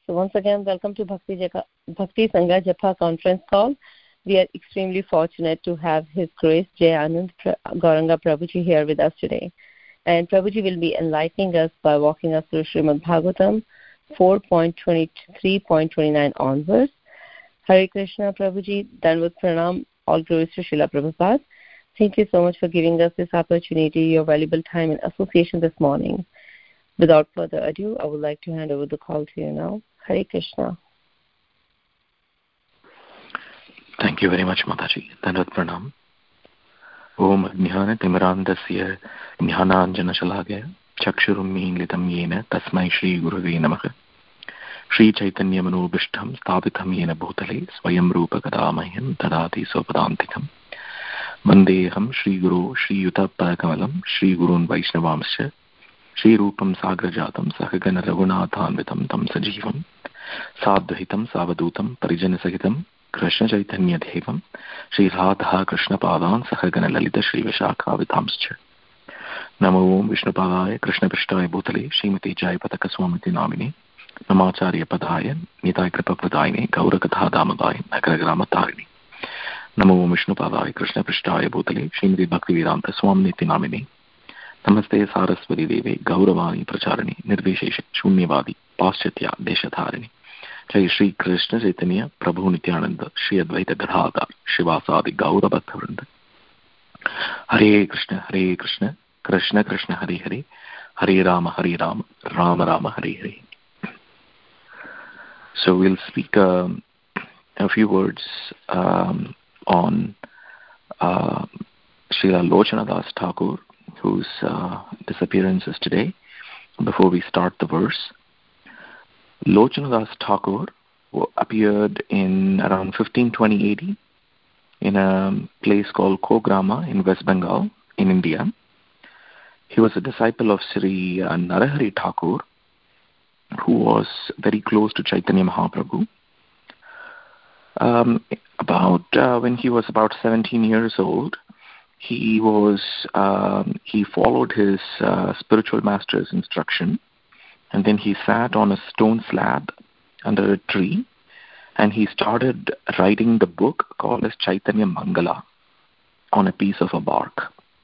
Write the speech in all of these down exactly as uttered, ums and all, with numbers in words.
So once again, welcome to Bhakti, Jaka, Bhakti Sangha Japa conference call. We are extremely fortunate to have His Grace Jai Anand Gauranga Prabhuji here with us today. And Prabhuji will be enlightening us by walking us through Srimad Bhagavatam four point twenty-three point twenty-nine onwards. Hare Krishna Prabhuji, Danvat Pranam, all glories to Srila Prabhupada. Thank you so much for giving us this opportunity, your valuable time and association this morning. Without further ado, I would like to hand over the call to you now. Hare Krishna. Thank you very much, Mataji. Danvat Pranam. Om Jnana Timirandasya Jnananjana Shalagaya Chakshurum Meelitam Yena Tasmai Shri Guruve Namaha Shri Chaitanya Manobishtam Sthapitam Yena Bhutale Swayam Rupa Kadamahyam Tadati Sopadantikam Vandeham Shri Guru Shri Yuta Parakamalam Shri Gurun Vaishnavamsya Shri Rupam Sagrajatam Sahagana Raghunathanvitam Tam Sajivam Sadvahitam Savadutam Parijana Sahitam Krishna Chaitanya Devam Shri Radha Krishna Padan Sahagana Lalita Shri Vishakha Vitamscha Namo Om Vishnu Padaya Krishna Prishtaya Bhutale Srimati Jayapataka Swamiti Namini Namacharya Padaya Nitai Kripa Pradayane Gaurakatha Damadaya Nagaragama Tarini Namo Om Vishnu Padaya Krishna Prishtaya Bhutale Srimati Bhaktivedanta Swamiti Namini Namaste Saraswati Deve Gauravani Pracharani Nirvishesha Shunyavadi Paschatya Deshatharini Jai Shri Krishna Chaitanya Prabhu Nityananda Shri Advaita Gadadhar Shivasadi Gaura Bhaktavrinda Hare Krishna Hare Krishna Krishna Krishna Hare Hare Hare Rama Hare Rama Rama Rama Hare Hare. So we'll speak um, a few words um, on uh, Srila Lochana Das Thakur, whose uh, disappearance is today. Before we start the verse, Lochana Das Thakur appeared in around fifteen twenty A D in a place called Kograma in West Bengal in India. He was a disciple of Sri uh, Narahari Thakur, who was very close to Chaitanya Mahaprabhu. Um, about uh, when he was about seventeen years old, he was um, he followed his uh, spiritual master's instruction. And then he sat on a stone slab under a tree, and he started writing the book called as Chaitanya Mangala on a piece of a bark.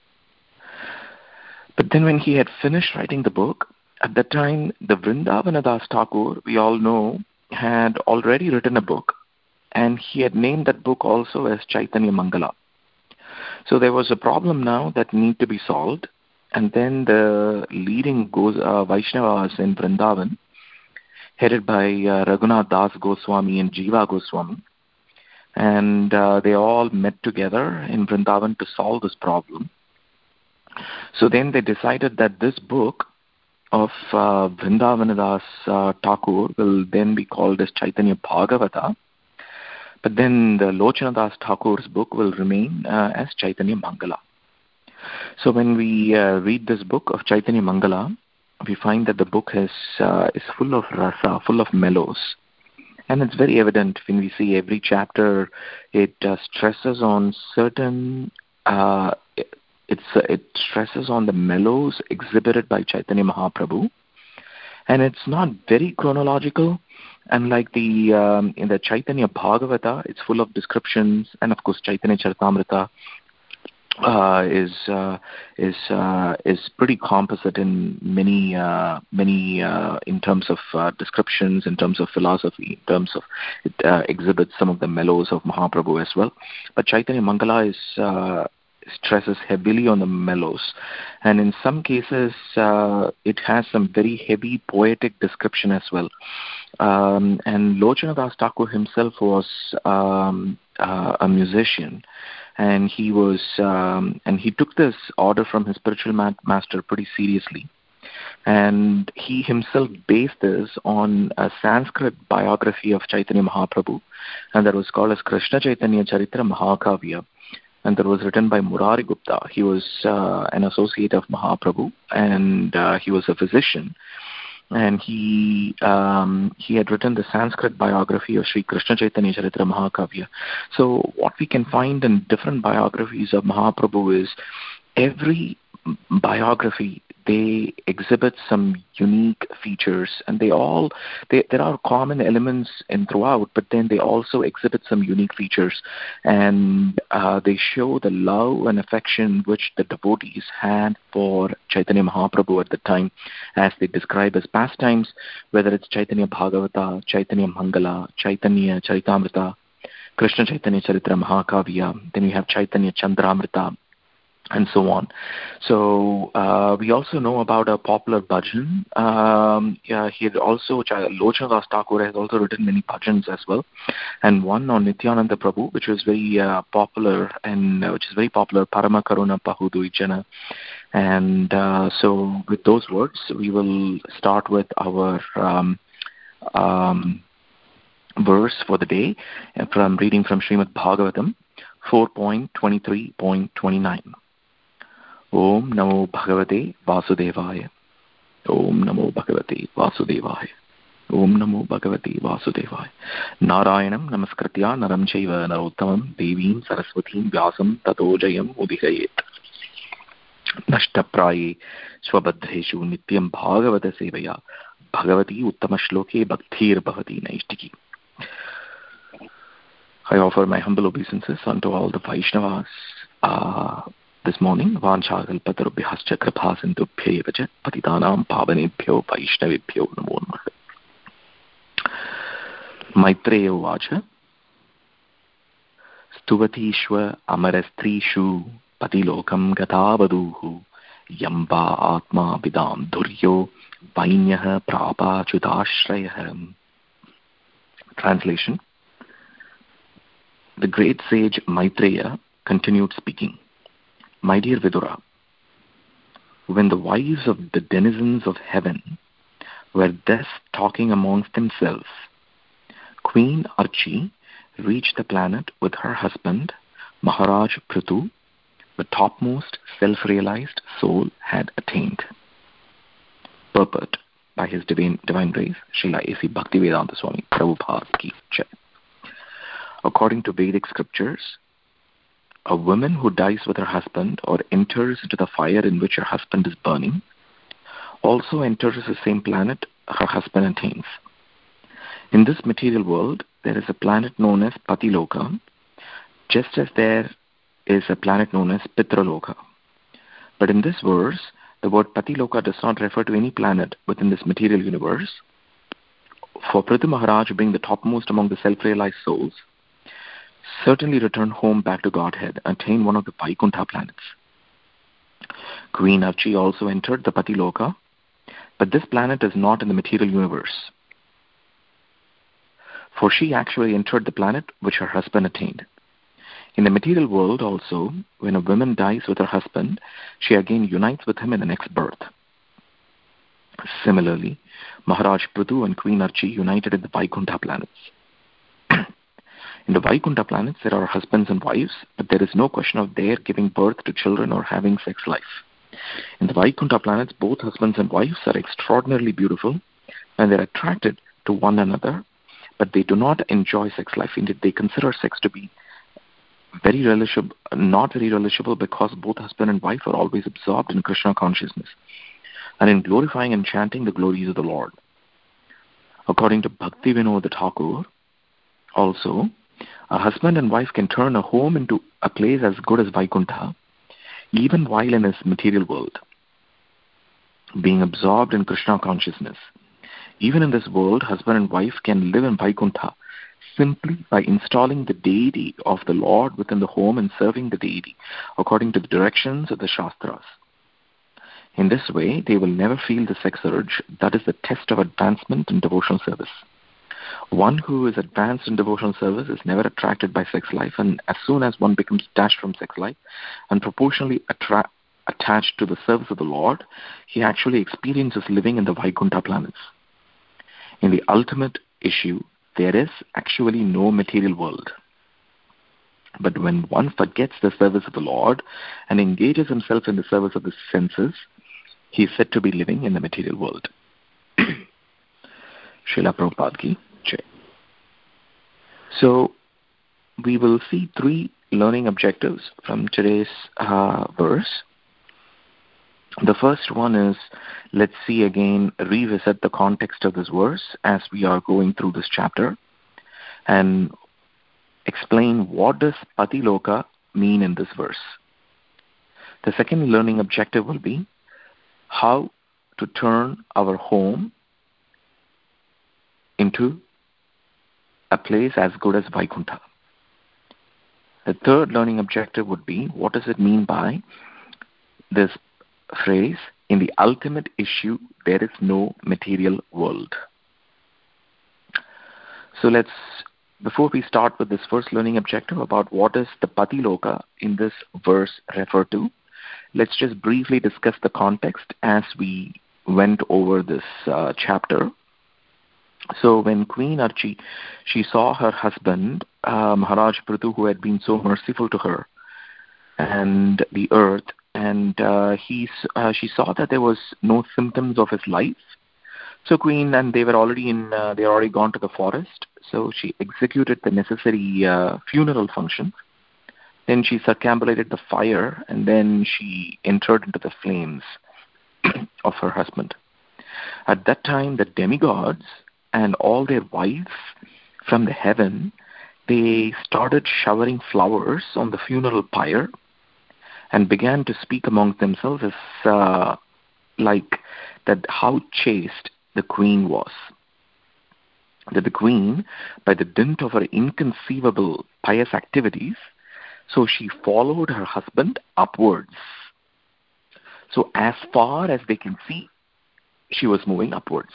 But then when he had finished writing the book, at that time, the Vrindavana Das Thakur, we all know, had already written a book, and he had named that book also as Chaitanya Mangala. So there was a problem now that needed to be solved. And then the leading Goz, uh, Vaishnavas in Vrindavan, headed by uh, Raghunath Das Goswami and Jiva Goswami, and uh, they all met together in Vrindavan to solve this problem. So then they decided that this book of uh, Vrindavana Das uh, Thakur will then be called as Chaitanya Bhagavata, but then the Lochana Das Thakur's book will remain uh, as Chaitanya Mangala. So when we uh, read this book of Chaitanya Mangala, we find that the book is, uh, is full of rasa, full of mellows. And it's very evident when we see every chapter, it uh, stresses on certain, uh, it, it's, uh, it stresses on the mellows exhibited by Chaitanya Mahaprabhu. And it's not very chronological. And like the, um, in the Chaitanya Bhagavata, it's full of descriptions. And of course, Chaitanya Charitamrita, Uh, is uh, is uh, is pretty composite in many uh, many uh, in terms of uh, descriptions, in terms of philosophy, in terms of it uh, exhibits some of the mellows of Mahaprabhu as well. But Chaitanya Mangala is uh, stresses heavily on the mellows, and in some cases uh, it has some very heavy poetic description as well. Um, and Lochana Das Thakur himself was um, uh, a musician. And he was, um, and he took this order from his spiritual ma- master pretty seriously. And he himself based this on a Sanskrit biography of Chaitanya Mahaprabhu, and that was called as Krishna Chaitanya Charitra Mahakavya, and that was written by Murari Gupta. He was uh, an associate of Mahaprabhu, and uh, he was a physician. And he um, he had written the Sanskrit biography of Sri Krishna Chaitanya Charitra Mahakavya. So what we can find in different biographies of Mahaprabhu is every biography, they exhibit some unique features, and they all they, there are common elements in throughout, but then they also exhibit some unique features, and uh, they show the love and affection which the devotees had for Chaitanya Mahaprabhu at the time, as they describe as pastimes, whether it's Chaitanya Bhagavata, Chaitanya Mangala, Chaitanya Charitamrita, Krishna Chaitanya Charitra Mahakavya, then we have Chaitanya Chandramrita, and so on. So uh, we also know about a popular bhajan. Um, yeah, he had also, Lochana Das Thakur has also written many bhajans as well, and one on Nityananda Prabhu, which was very uh, popular, and uh, which is very popular, Parama Karuna Pahudu Ijana. And uh, so with those words, we will start with our um, um, verse for the day, from reading from Srimad Bhagavatam four point twenty-three point twenty-nine. Om Namo Bhagavate Vasudevaya. Om Namo Bhagavate Vasudevaya. Om Namo Bhagavate Vasudevaya. Narayanam Namaskritya Naram Chaiva Narottamam Devim Saraswatim Vyasam Tato Jayam Udihayet. Nashtapraye Swabhadreshu Nityam Bhagavata Sevaya Bhagavati Uttamashloke Bhaktir Bhavati Naishtiki. I offer my humble obeisances unto all the Vaishnavas uh, this morning. Vanchakalpatarubhyascha kripasindubhya vacha patitanam pavanebhyo Vaishnavibhyo namo namaha. Maitreya uvacha Stuvatishva amarastrishu patilokam gatavaduhu yamba atma vidam duryo vainyaha prapachudashrayah. Translation. The great sage Maitreya continued speaking. My dear Vidura, when the wives of the denizens of heaven were thus talking amongst themselves, Queen Archi reached the planet with her husband, Maharaj Prithu, the topmost self-realized soul had attained. Purport by His Divine, divine Grace, Srila A C Bhaktivedanta Swami Prabhupada Ki Jai. According to Vedic scriptures, a woman who dies with her husband or enters into the fire in which her husband is burning also enters the same planet her husband attains. In this material world, there is a planet known as Patiloka, just as there is a planet known as Pitraloka. But in this verse, the word Patiloka does not refer to any planet within this material universe. For Prithu Maharaj, being the topmost among the self-realized souls, certainly return home back to Godhead, attain one of the Vaikuntha planets. Queen Archi also entered the Patiloka, but this planet is not in the material universe, for she actually entered the planet which her husband attained. In the material world also, when a woman dies with her husband, she again unites with him in the next birth. Similarly, Maharaj Prithu and Queen Archi united in the Vaikuntha planets. In the Vaikuntha planets, there are husbands and wives, but there is no question of their giving birth to children or having sex life. In the Vaikuntha planets, both husbands and wives are extraordinarily beautiful, and they are attracted to one another, but they do not enjoy sex life. Indeed, they consider sex to be very relishable, not very relishable, because both husband and wife are always absorbed in Krishna consciousness and in glorifying and chanting the glories of the Lord. According to Bhaktivinoda Thakur, also, a husband and wife can turn a home into a place as good as Vaikuntha, even while in this material world, being absorbed in Krishna consciousness. Even in this world, husband and wife can live in Vaikuntha simply by installing the deity of the Lord within the home and serving the deity according to the directions of the Shastras. In this way, they will never feel the sex urge. That is the test of advancement in devotional service. One who is advanced in devotional service is never attracted by sex life, and as soon as one becomes detached from sex life and proportionally attra- attached to the service of the Lord, he actually experiences living in the Vaikuntha planets. In the ultimate issue, there is actually no material world. But when one forgets the service of the Lord and engages himself in the service of the senses, he is said to be living in the material world. Srila Prabhupada Ki Jai. So, we will see three learning objectives from today's uh, verse. The first one is, let's see again, revisit the context of this verse as we are going through this chapter and explain what does Patiloka mean in this verse. The second learning objective will be how to turn our home into a place as good as Vaikuntha. The third learning objective would be, what does it mean by this phrase, in the ultimate issue, there is no material world. So let's, before we start with this first learning objective about what is the Patiloka in this verse refer to, let's just briefly discuss the context as we went over this uh, chapter. So when Queen Archi, she saw her husband, uh, Maharaj Prithu, who had been so merciful to her and the earth, and uh, he, uh, she saw that there was no symptoms of his life. So Queen, and they were already in, uh, they had already gone to the forest. So she executed the necessary uh, funeral functions. Then she circumambulated the fire, and then she entered into the flames of her husband. At that time, the demigods and all their wives from the heaven, they started showering flowers on the funeral pyre and began to speak amongst themselves as uh, like that how chaste the queen was. That the queen, by the dint of her inconceivable pious activities, so she followed her husband upwards. So as far as they can see, she was moving upwards.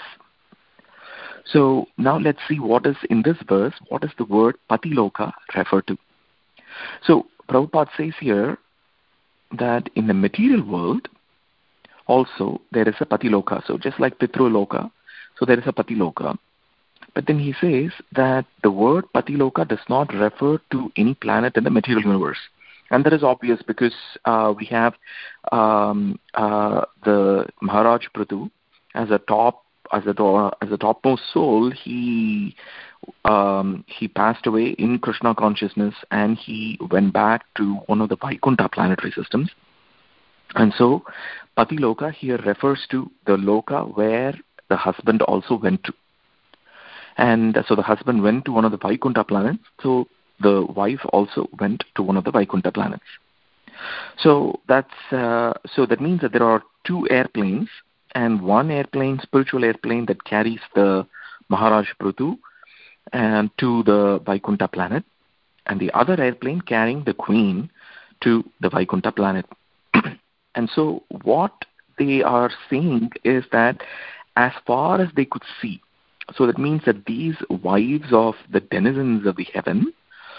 So now let's see what is in this verse, what does the word Patiloka refer to? So Prabhupada says here that in the material world, also there is a Patiloka. So just like Pitruloka, so there is a Patiloka. But then he says that the word Patiloka does not refer to any planet in the material universe. And that is obvious because uh, we have um, uh, the Maharaj Prithu as a top, as a as a topmost soul. He um, he passed away in Krishna consciousness, and he went back to one of the Vaikuntha planetary systems. And so, Patiloka here refers to the loka where the husband also went to. And so the husband went to one of the Vaikuntha planets, so the wife also went to one of the Vaikuntha planets. So that's uh, so that means that there are two airplanes, and one airplane, spiritual airplane, that carries the Maharaj Prithu and to the Vaikuntha planet, and the other airplane carrying the queen to the Vaikuntha planet. And so what they are saying is that as far as they could see, so that means that these wives of the denizens of the heaven,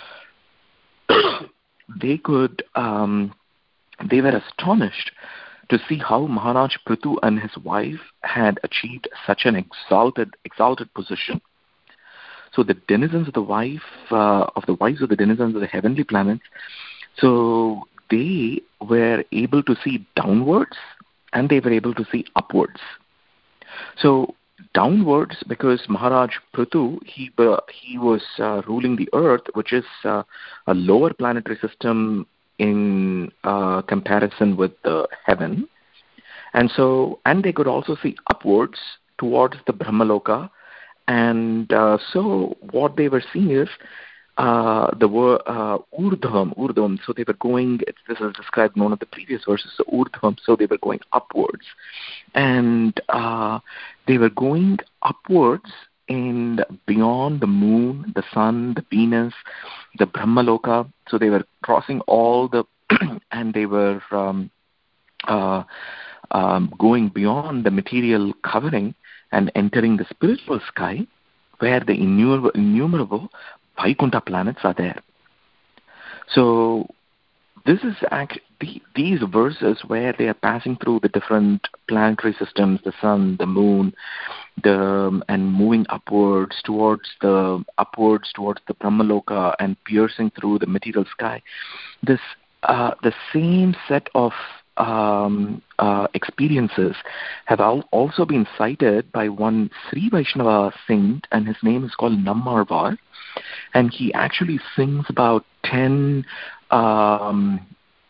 they could, um, they were astonished to see how Maharaj Prithu and his wife had achieved such an exalted, exalted position. So the denizens of the wife, uh, of the wives of the denizens of the heavenly planets, so they were able to see downwards and they were able to see upwards. So downwards, because Maharaj Prithu, he uh, he was uh, ruling the earth, which is uh, a lower planetary system in uh, comparison with the heaven, and so and they could also see upwards towards the Brahmaloka, and uh, so what they were seeing is uh, the word uh, urdhvam, urdhvam. So they were going. This is described in one of the previous verses. So urdhvam. So they were going upwards, and uh, they were going upwards and beyond the moon, the sun, the Venus, the Brahmaloka. So they were crossing all the, and they were um, uh, um, going beyond the material covering and entering the spiritual sky, where the innumerable, innumerable Vaikuntha planets are there. So this is actually the, these verses where they are passing through the different planetary systems, the sun, the moon, the and moving upwards towards the upwards towards the Brahmaloka and piercing through the material sky. This uh, the same set of um, uh, experiences have al- also been cited by one Sri Vaishnava saint, and his name is called Nammarvar, and he actually sings about ten um,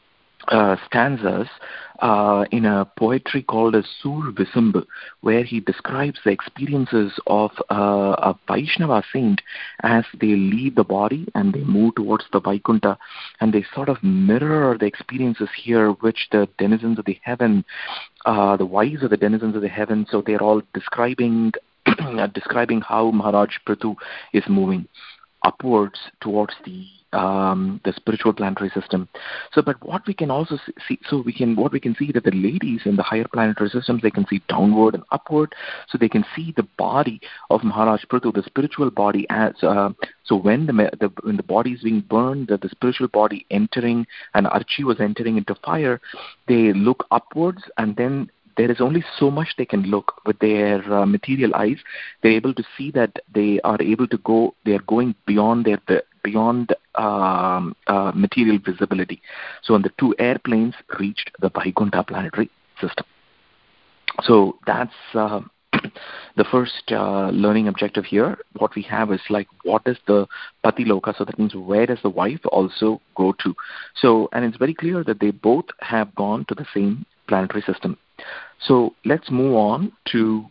uh, stanzas uh, in a poetry called as Sur Visumbu, where he describes the experiences of uh, a Vaishnava saint as they leave the body and they move towards the Vaikuntha, and they sort of mirror the experiences here which the denizens of the heaven, uh, the wives of the denizens of the heaven, so they're all describing describing how Maharaj Prithu is moving upwards towards the um, the spiritual planetary system. So, but what we can also see, so we can what we can see that the ladies in the higher planetary systems, they can see downward and upward. So they can see the body of Maharaj Prithu, the spiritual body. As uh, so, when the, the when the body is being burned, the, the spiritual body entering, and Archi was entering into fire, they look upwards, and then there is only so much they can look with their uh, material eyes. They're able to see that they are able to go, they are going beyond their beyond um, uh, material visibility. So when the two airplanes reached the Vaikuntha planetary system. So that's uh, the first uh, learning objective here. What we have is like, what is the Patiloka? So that means where does the wife also go to? So, and it's very clear that they both have gone to the same planetary system. So let's move on to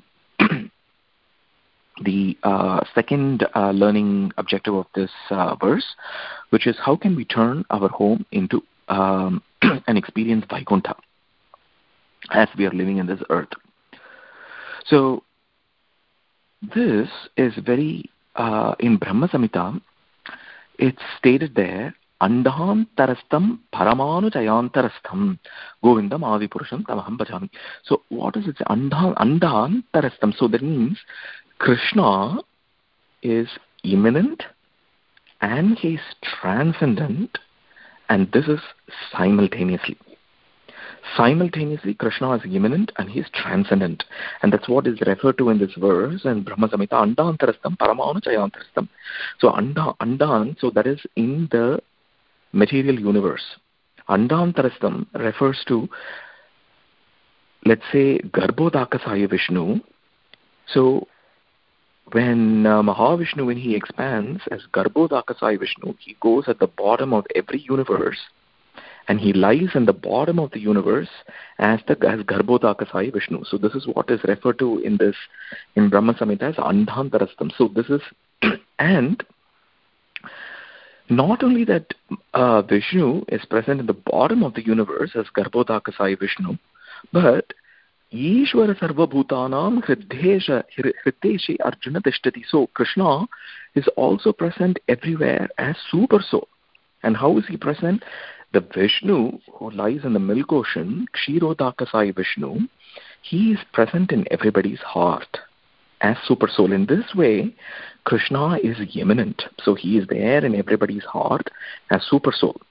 the uh, second uh, learning objective of this uh, verse, which is how can we turn our home into um, an experience Vaikuntha as we are living in this earth. So this is very, uh, in Brahma Samhita, it's stated there, Andahantarastam Paramanu Jayantarastam Govindam Adipurusham Tamaham Bhajami. So what is it? Andahantarastam. So that means Krishna is immanent and he is transcendent, and this is simultaneously. Simultaneously, Krishna is immanent and he is transcendent. And that's what is referred to in this verse in Brahma Samhita, Andahantarastam Paramanu Jayantarastam. So Anda, Andan, so that is in the material universe. Andahantarastam refers to, let's say, Garbhodakasaya Vishnu. So when uh, Mahavishnu, when he expands as Garbhodakasaya Vishnu, he goes at the bottom of every universe, and he lies in the bottom of the universe as the as Garbhodakasaya Vishnu. So this is what is referred to in this in Brahma Samhita as Andahantarastam. So this is and not only that uh, Vishnu is present in the bottom of the universe as Garbhodakasaya Vishnu, but Ishvara Sarvabhutanam Hriddeshe Arjuna Tishtati. So Krishna is also present everywhere as Super Soul. And how is he present? The Vishnu who lies in the milk ocean, Kshirodakasaya Vishnu, he is present in everybody's heart as Super Soul. In this way, Krishna is immanent. So he is there in everybody's heart as Super Soul.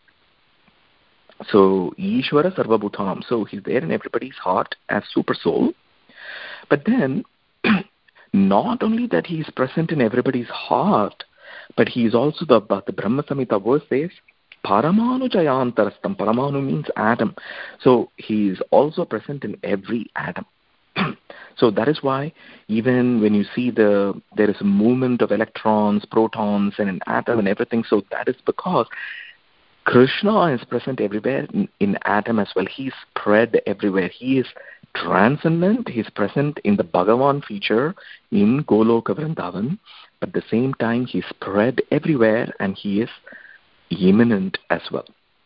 So Ishvara Sarvabhutanam. So he's there in everybody's heart as Super Soul. But then, not only that he is present in everybody's heart, but he is also, the, the Brahma Samhita verse says, Paramanu Jayantarastam. Paramanu means atom. So he is also present in every atom. So that is why even when you see the there is a movement of electrons, protons, and an atom and everything, so that is because Krishna is present everywhere in, in atom as well. He is spread everywhere. He is transcendent. He is present in the Bhagavan feature in Goloka Vrindavan, but at the same time he is spread everywhere and he is immanent as well.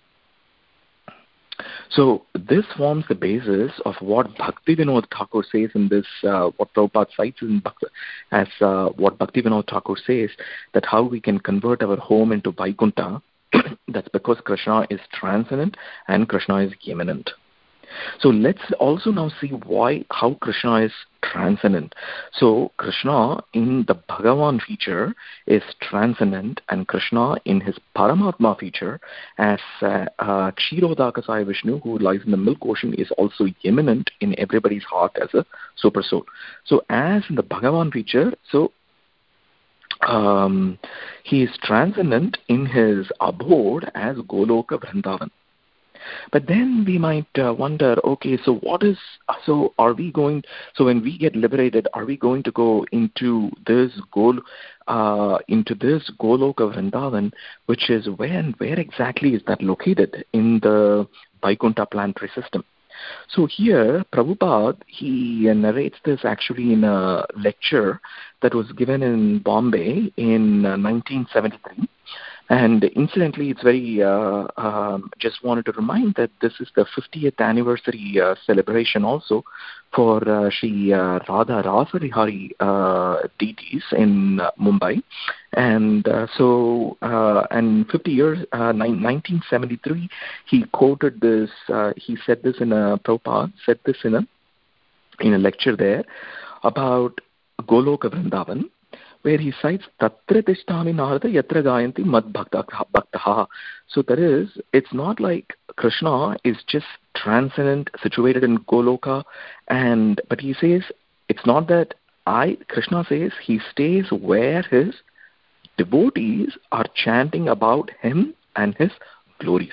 So this forms the basis of what Bhaktivinoda Thakur says in this, uh, what Prabhupada cites in Bhakti, as uh, what Bhaktivinoda Thakur says, that how we can convert our home into Vaikuntha. That's because Krishna is transcendent and Krishna is immanent. So let's also now see why, how Krishna is transcendent. So Krishna in the Bhagavan feature is transcendent, and Krishna in his Paramatma feature as uh, uh, Kshirodakasaya Vishnu, who lies in the milk ocean, is also immanent in everybody's heart as a super soul. So as in the Bhagavan feature, so um, he is transcendent in his abode as Goloka Vrindavan. But then we might uh, wonder, okay, so what is, so are we going, so when we get liberated, are we going to go into this goal, uh, into this Goloka Vrindavan, which is where and where exactly is that located in the Vaikuntha planetary system. So here, Prabhupada, he narrates this actually in a lecture that was given in Bombay in uh, nineteen seventy-three. And incidentally, it's very, uh, um, just wanted to remind that this is the fiftieth anniversary uh, celebration also for uh, Sri uh, Radha Rasabihari uh, deities in uh, Mumbai. And uh, so, uh, and fifty years, uh, nineteen seventy-three, he quoted this, uh, he said this in a, Prabhupada said this in a, in a lecture there about Goloka Vrindavan, where he cites Tatra Tishtami Narada Yatra Gayanti Mad Bhaktaha. So that is, it's not like Krishna is just transcendent, situated in Goloka, and but he says it's not that I, Krishna says he stays where his devotees are chanting about him and his glories.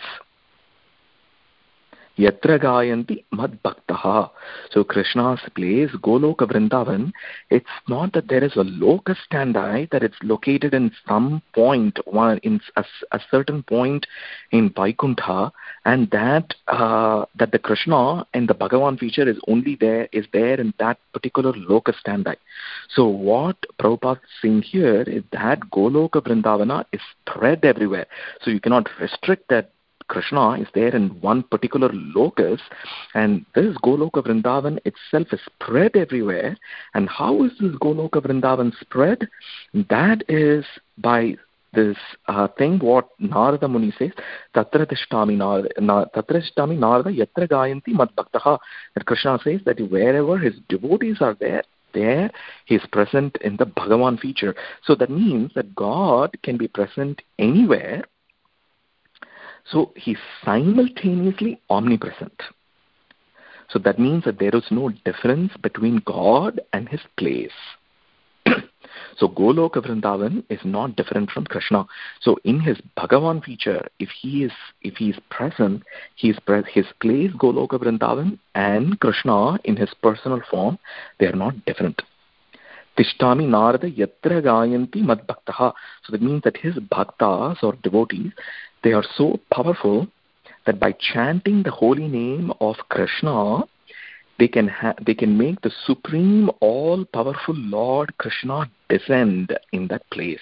Yatra Gayanti Mad Bhaktaha. So Krishna's place, Goloka Vrindavan, it's not that there is a locus standi, that it's located in some point, one in a, a certain point in Vaikuntha, and that uh, that the Krishna and the Bhagavan feature is only there, is there in that particular locus standi. So what Prabhupada is saying here is that Goloka Vrindavana is spread everywhere. So you cannot restrict that Krishna is there in one particular locus, and this Goloka Vrindavan itself is spread everywhere. And how is this Goloka Vrindavan spread? That is by this uh, thing what Narada Muni says, Tatra Tishtami Narada, Tatra Tishtami Narada Yatra Gayanti Mad Bhaktaha. That Krishna says that wherever his devotees are there, there he is present in the Bhagavan feature. So that means that God can be present anywhere. So he's simultaneously omnipresent. So that means that there is no difference between God and his place. So Goloka Vrindavan is not different from Krishna. So in his Bhagavan feature, if he is if he is present, he is pre- his place Goloka Vrindavan and Krishna in his personal form, they are not different. Tishtami Narada Yatra Gayanti Mad Bhaktaha. So that means that his bhaktas or devotees, they are so powerful that by chanting the holy name of Krishna, they can ha- they can make the supreme, all-powerful Lord Krishna descend in that place.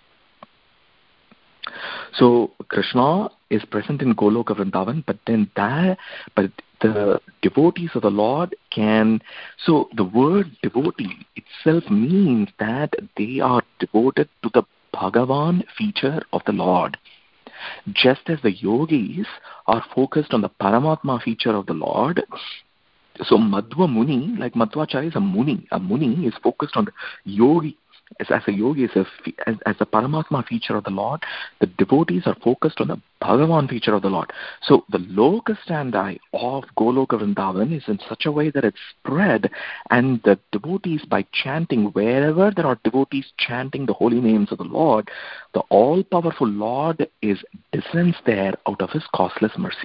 So Krishna is present in Goloka Vrindavan, but then that, but the devotees of the Lord can. So the word devotee itself means that they are devoted to the Bhagavan feature of the Lord. Just as the yogis are focused on the Paramatma feature of the Lord, so Madhva Muni, like Madhvacharya is a Muni, a Muni is focused on the yogi. As, as a yogi, as a, as, as a Paramatma feature of the Lord, the devotees are focused on the Bhagavan feature of the Lord. So the locus standi of Goloka Vrindavan is in such a way that it's spread, and the devotees, by chanting, wherever there are devotees chanting the holy names of the Lord, the all-powerful Lord is descends there out of his causeless mercy.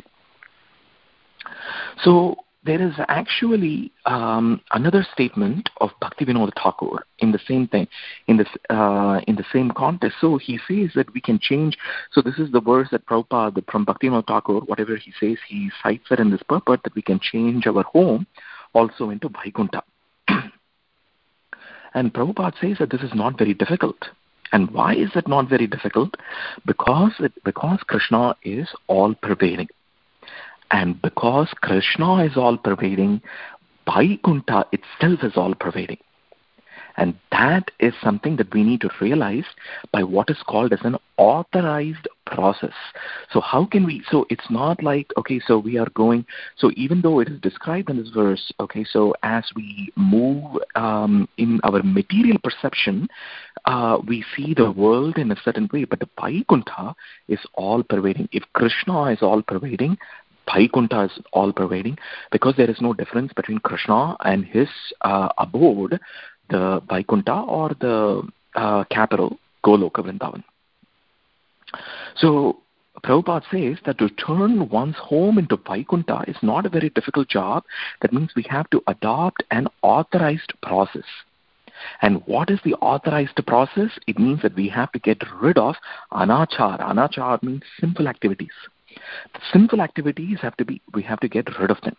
So there is actually um, another statement of Bhaktivinoda Thakur in the same thing, in this uh, in the same context. So he says that we can change. So this is the verse that Prabhupada from Bhaktivinoda Thakur, whatever he says, he cites it in this purport that we can change our home also into Vaikuntha. And Prabhupada says that this is not very difficult. And why is it not very difficult? Because it, because Krishna is all-pervading. And because Krishna is all-pervading, Vaikuntha itself is all-pervading. And that is something that we need to realize by what is called as an authorized process. So how can we, so it's not like, okay, so we are going, so even though it is described in this verse, okay, so as we move um, in our material perception, uh, we see the world in a certain way, but the Vaikuntha is all-pervading. If Krishna is all-pervading, Vaikuntha is all-pervading, because there is no difference between Krishna and his uh, abode, the Vaikuntha, or the uh, capital, Goloka Vrindavan. So Prabhupada says that to turn one's home into Vaikuntha is not a very difficult job. That means we have to adopt an authorized process. And what is the authorized process? It means that we have to get rid of anachar. Anachar means sinful activities. The sinful activities have to be, we have to get rid of them.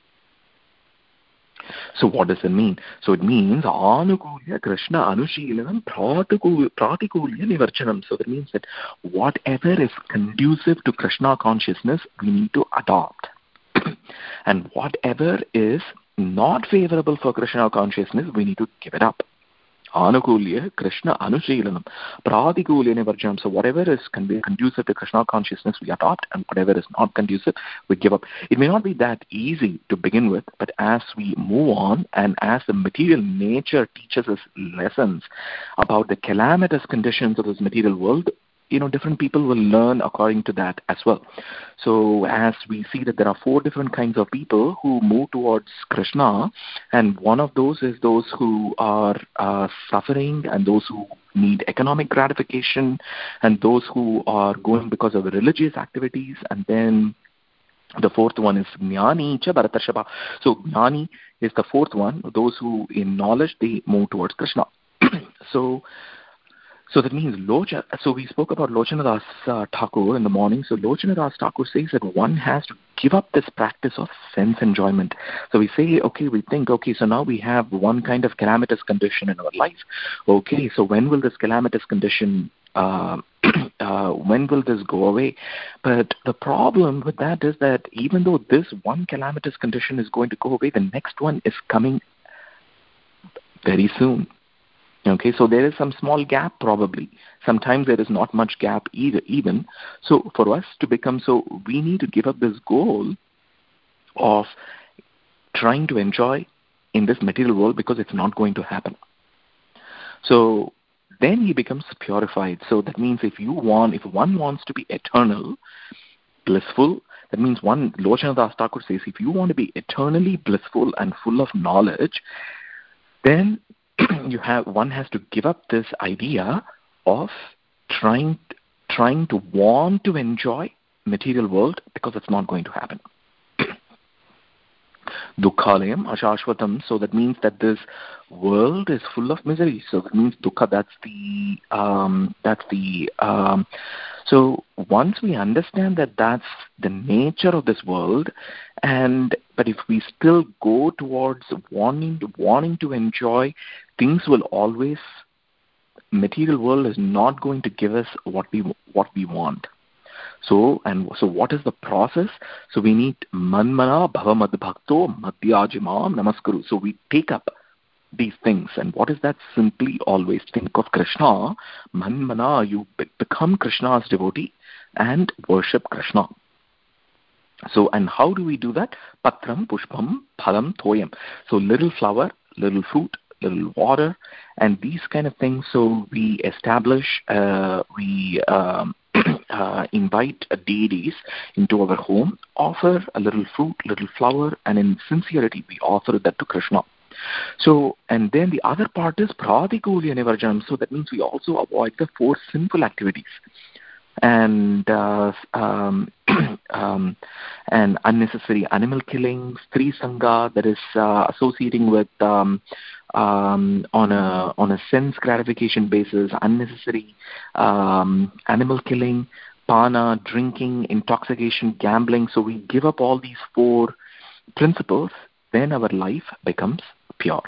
So what does it mean? So it means anukulya Krishna anushilanam pratikulya nivarchanam. So that means that whatever is conducive to Krishna consciousness, we need to adopt. And whatever is not favorable for Krishna consciousness, we need to give it up. Anukulya Krishna anushilanam pratikulya nivarchanam. So whatever is conducive to Krishna consciousness, we adopt, and whatever is not conducive, we give up. It may not be that easy to begin with, but as we move on and as the material nature teaches us lessons about the calamitous conditions of this material world, you know, different people will learn according to that as well. So as we see that there are four different kinds of people who move towards Krishna, and one of those is those who are uh, suffering, and those who need economic gratification, and those who are going because of religious activities, and then the fourth one is Jnani cha Bharatarshava. So Jnani is the fourth one, those who in knowledge, they move towards Krishna. so So that means Locha. So we spoke about Lochanadas uh, Thakur in the morning. So Lochanadas Thakur says that one has to give up this practice of sense enjoyment. So we say, okay, we think, okay, so now we have one kind of calamitous condition in our life. Okay, so when will this calamitous condition, uh, uh, when will this go away? But the problem with that is that even though this one calamitous condition is going to go away, the next one is coming very soon. Okay, so there is some small gap probably. Sometimes there is not much gap either, even. So for us to become so, we need to give up this goal of trying to enjoy in this material world, because it's not going to happen. So then he becomes purified. So that means if you want, if one wants to be eternal, blissful, that means one, Lochanadas Thakur says, if you want to be eternally blissful and full of knowledge, then you have one has to give up this idea of trying trying to want to enjoy material world, because it's not going to happen. Dukkhalayam ashashvatam. So that means that this world is full of misery. So that means dukkha. That's the um, that's the. Um, so once we understand that that's the nature of this world, and but if we still go towards wanting to, wanting to enjoy, things will always. Material world is not going to give us what we what we want. So, and so what is the process? So we need manmana bhava madbhakto madhyajimam namaskuru. So we take up these things. And what is that? Simply always think of Krishna. Manmana, you become Krishna's devotee and worship Krishna. So, and how do we do that? Patram, pushpam, phalam, thoyam. So little flower, little fruit, little water, and these kind of things. So we establish, uh, we um, uh, invite uh, deities into our home, offer a little fruit, little flower, and in sincerity we offer that to Krishna. So, and then the other part is pratikulya nivarjanam. So that means we also avoid the four sinful activities. And uh, um, um, and unnecessary animal killing, stree sangha, that is uh, associating with um, um, on a on a sense gratification basis, unnecessary um, animal killing, pana, drinking, intoxication, gambling. So we give up all these four principles, then our life becomes pure.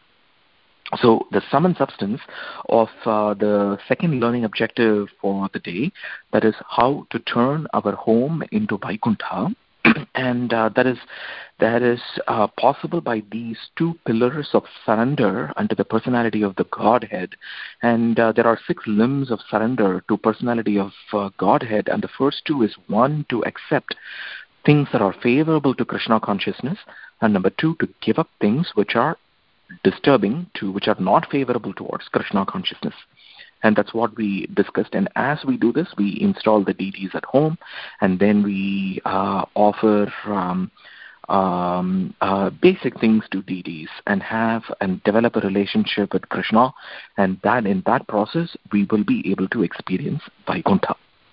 So the sum and substance of uh, the second learning objective for the day, that is how to turn our home into Vaikuntha, and uh, that is that is uh, possible by these two pillars of surrender unto the personality of the Godhead. And uh, there are six limbs of surrender to personality of uh, Godhead, and the first two is one, to accept things that are favorable to Krishna consciousness, and number two, to give up things which are disturbing to which are not favorable towards Krishna consciousness. And that's what we discussed. And as we do this, we install the deities at home, and then we uh, offer um, um, uh, basic things to deities and have and develop a relationship with Krishna. And that in that process, we will be able to experience Vaikuntha.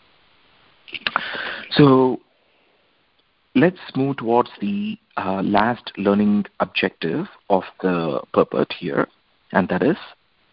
So let's move towards the uh, last learning objective of the purport here. And that is,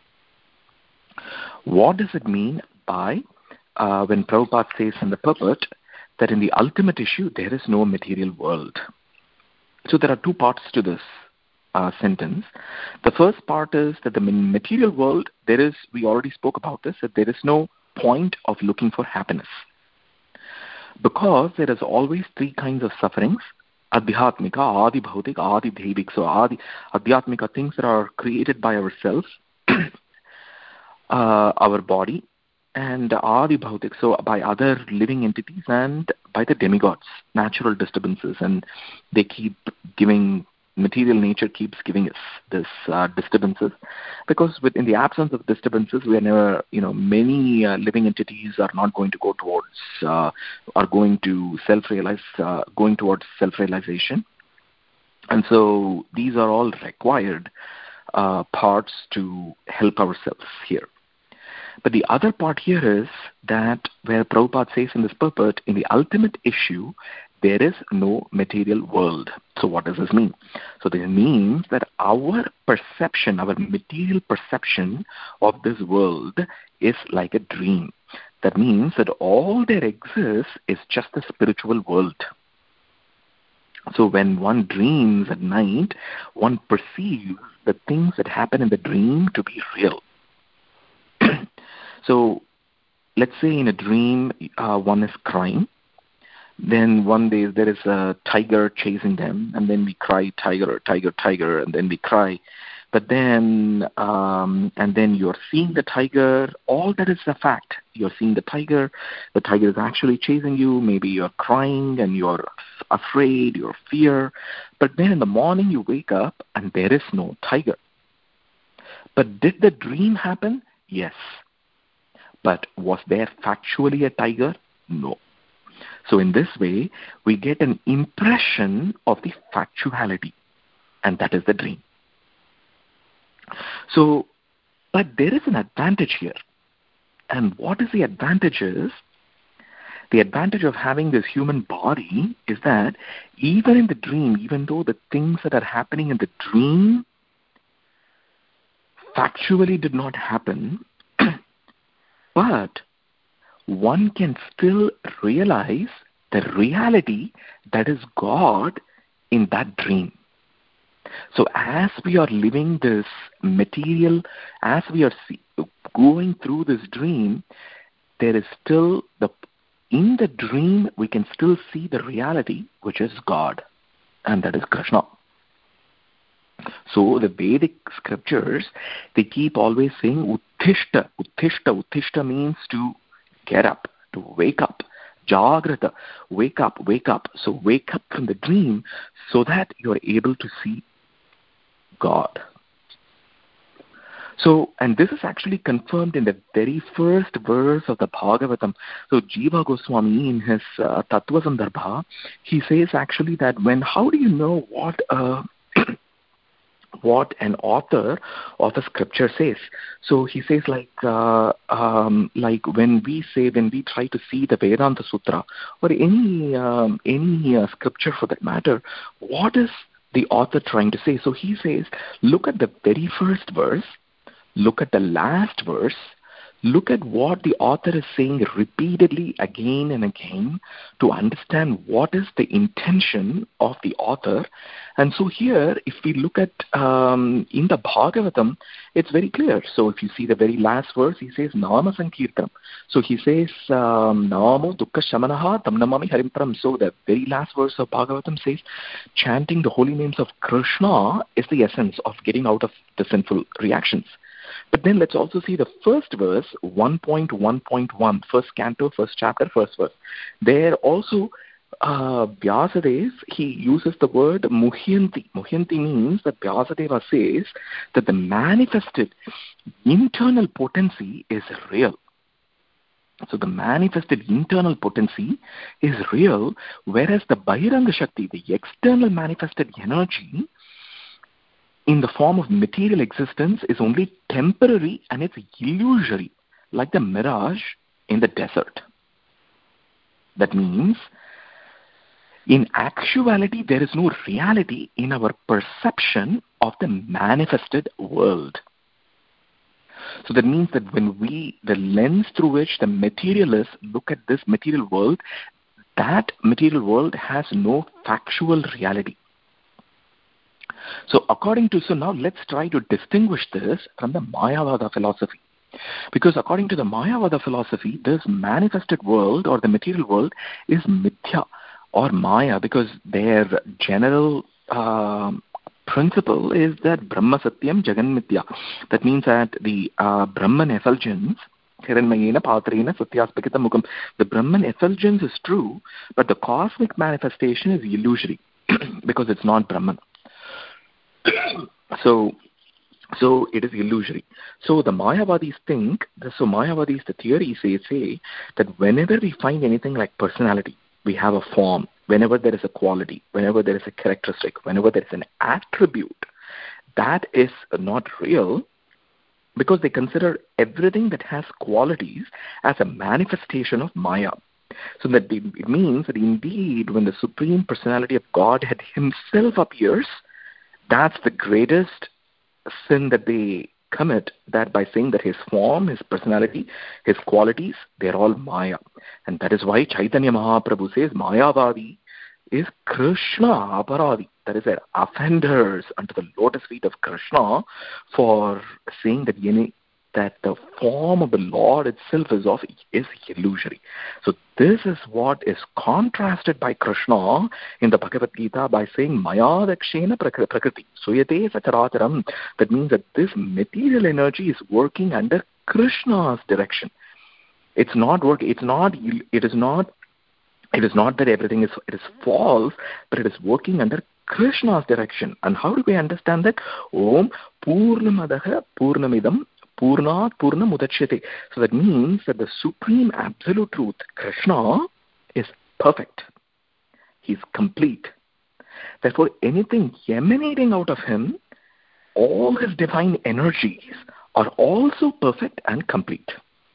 what does it mean by uh, when Prabhupada says in the purport that in the ultimate issue there is no material world? So there are two parts to this uh, sentence. The first part is that the material world, there is, we already spoke about this, that there is no point of looking for happiness. Because there is always three kinds of sufferings: adhyatmika, adi bhautik, adi deivik. So adi, adhyatmika, things that are created by ourselves, uh, our body, and adi bhautik, so by other living entities, and by the demigods, natural disturbances. And they keep giving, material nature keeps giving us this uh, disturbances, because within the absence of disturbances, we are never, you know, many uh, living entities are not going to go towards, uh, are going to self-realize, uh, going towards self-realization. And so these are all required uh, parts to help ourselves here. But the other part here is that where Prabhupada says in this purport, in the ultimate issue, there is no material world. So what does this mean? So this means that our perception, our material perception of this world is like a dream. That means that all there exists is just the spiritual world. So when one dreams at night, one perceives the things that happen in the dream to be real. So let's say in a dream, uh, one is crying. Then one day there is a tiger chasing them, and then we cry, tiger, tiger, tiger, and then we cry. But then, um, and then you're seeing the tiger. All that is a fact. You're seeing the tiger. The tiger is actually chasing you. Maybe you're crying and you're afraid, you're fear. But then in the morning you wake up and there is no tiger. But did the dream happen? Yes. But was there factually a tiger? No. So in this way, we get an impression of the factuality, and that is the dream. So, but there is an advantage here. And what is the advantage is, the advantage of having this human body is that even in the dream, even though the things that are happening in the dream factually did not happen, but one can still realize the reality that is God in that dream. So as we are living this material, as we are see, going through this dream, there is still, the in the dream, we can still see the reality, which is God, and that is Krishna. So the Vedic scriptures, they keep always saying Uttishta. Uttishta. Uttishta means to get up, to wake up. Jagrata, wake up, wake up. So wake up from the dream so that you are able to see God. So, and this is actually confirmed in the very first verse of the Bhagavatam. So Jiva Goswami in his uh, Tattva Sandarbha, he says actually that when, how do you know what uh, what an author of a scripture says? So he says like uh, um, like when we say, when we try to see the Vedanta Sutra or any um, any uh, scripture for that matter, what is the author trying to say? So he says, look at the very first verse, look at the last verse, look at what the author is saying repeatedly again and again to understand what is the intention of the author. And so here, if we look at um, in the Bhagavatam, it's very clear. So if you see the very last verse, he says, Nama Sankirtanam. So he says, um, Namo Dukkha Shamanaha Tam Namami Harimparam. So the very last verse of Bhagavatam says, chanting the holy names of Krishna is the essence of getting out of the sinful reactions. But then let's also see the first verse, one point one point one, first canto, first chapter, first verse. There also, uh, Vyasadeva, he uses the word muhyanti. Muhyanti means that Vyasadeva says that the manifested internal potency is real. So the manifested internal potency is real, whereas the Bahiranga Shakti, the external manifested energy, in the form of material existence, is only temporary and it's illusory, like the mirage in the desert. That means, in actuality, there is no reality in our perception of the manifested world. So that means that when we, the lens through which the materialists look at this material world, that material world has no factual reality. So according to, so now let's try to distinguish this from the Mayavada philosophy. Because according to the Mayavada philosophy, this manifested world or the material world is mithya or Maya, because their general uh, principle is that Brahma Satyam Jagan Mithya. That means that the uh, Brahman effulgence, the Brahman effulgence is true, but the cosmic manifestation is illusory because it's not Brahman. so, so it is illusory. So the Mayavadis think, so Mayavadis, the theory say, say that whenever we find anything like personality, we have a form, whenever there is a quality, whenever there is a characteristic, whenever there is an attribute, that is not real, because they consider everything that has qualities as a manifestation of Maya. So that it means that indeed when the Supreme Personality of Godhead himself appears, that's the greatest sin that they commit, that by saying that his form, his personality, his qualities, they're all Maya. And that is why Chaitanya Mahaprabhu says Mayavadi is Krishna Aparadi. That is, that offenders unto the lotus feet of Krishna for saying that that the form of the Lord itself is of is illusory. So this is what is contrasted by Krishna in the Bhagavad Gita by saying Maya Dakshena Prakriti Suyate Sacharacharam. That means that this material energy is working under Krishna's direction. It's not work. It's not. It is not. It is not that everything is it is false, but it is working under Krishna's direction. And how do we understand that? Om Purnamadaha Purnamidam Purnat Purnamudachyate. So that means that the supreme absolute truth, Krishna, is perfect. He's complete. Therefore, anything emanating out of him, all his divine energies are also perfect and complete.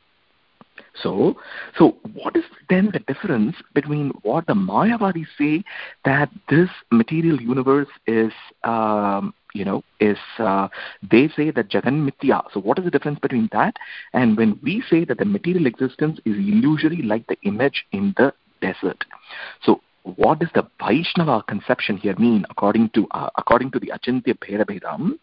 So, so what is then the difference between what the Mayavadis say, that this material universe is, um, you know, is, uh, they say that Jagan Mithya. So what is the difference between that and when we say that the material existence is illusory like the image in the desert? So what does the Vaishnava conception here mean according to, uh, according to the Achintya Bhedabhedam?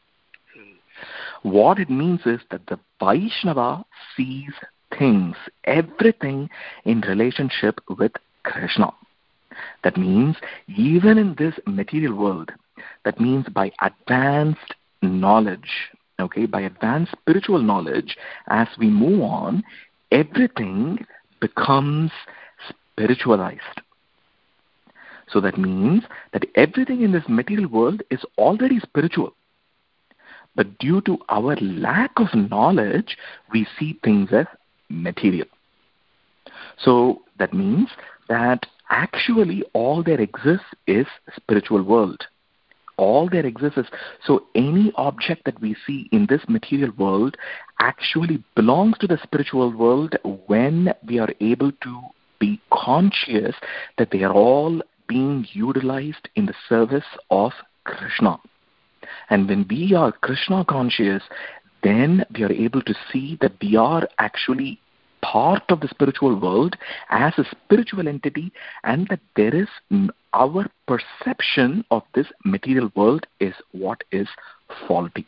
What it means is that the Vaishnava sees things, everything in relationship with Krishna. That means even in this material world, that means by advanced knowledge, okay, by advanced spiritual knowledge, as we move on, everything becomes spiritualized. So that means that everything in this material world is already spiritual. But due to our lack of knowledge, we see things as material. So that means that actually all there exists is spiritual world. All there exists is, so any object that we see in this material world actually belongs to the spiritual world when we are able to be conscious that they are all being utilized in the service of Krishna. And when we are Krishna conscious, then we are able to see that we are actually part of the spiritual world as a spiritual entity, and that there is our perception of this material world is what is faulty.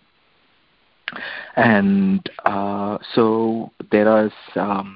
And uh, so there is um,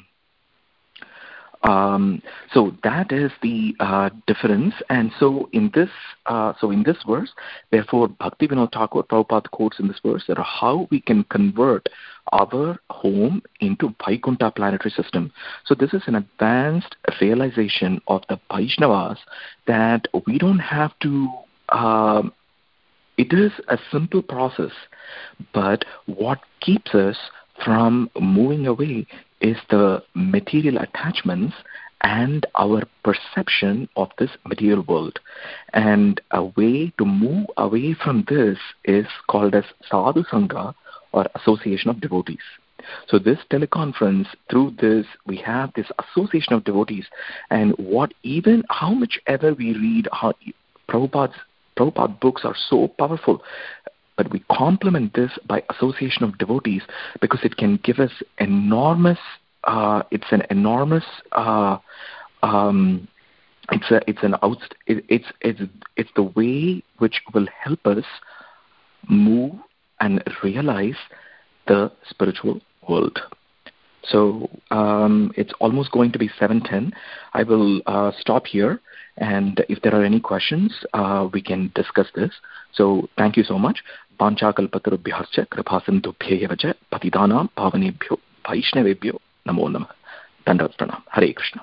Um, so that is the uh, difference. And so in this, uh, so in this verse, therefore, Bhakti Vinod Thakur Prabhupada quotes in this verse that how we can convert our home into Vaikuntha planetary system. So this is an advanced realization of the Vaishnavas that we don't have to. Uh, it is a simple process, but what keeps us from moving away is the material attachments and our perception of this material world. And a way to move away from this is called as Sadhu Sangha, or association of devotees. So this teleconference, through this, we have this association of devotees. And what even, how much ever we read, how Prabhupada's Prabhupada books are so powerful. but we complement this by association of devotees because it can give us enormous, uh, it's an enormous, uh, um, it's a, it's an outst- it, it's, it's, it's the way which will help us move and realize the spiritual world. So um, it's almost going to be seven ten. I will uh, stop here, and if there are any questions, uh, we can discuss this. So thank you so much. Panchakalpatarubhyascha kripasindubhyeva patidanam pavanebhyo vaishnavebhyo namo namah. Dandavat pranam. Hare Krishna.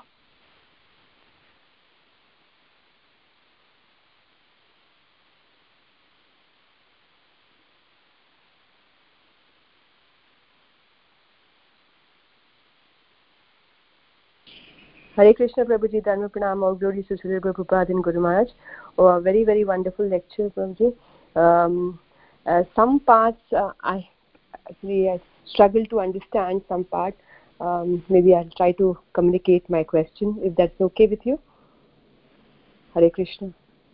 Hare Krishna, Prabhuji, Dharma Pranam, all glories to Srila Prabhupada and Guru Maharaj. Oh, a very, very wonderful lecture, Prabhuji. Um, uh, some parts uh, I actually I struggle to understand, some part. Um, maybe I'll try to communicate my question, if that's okay with you. Hare Krishna.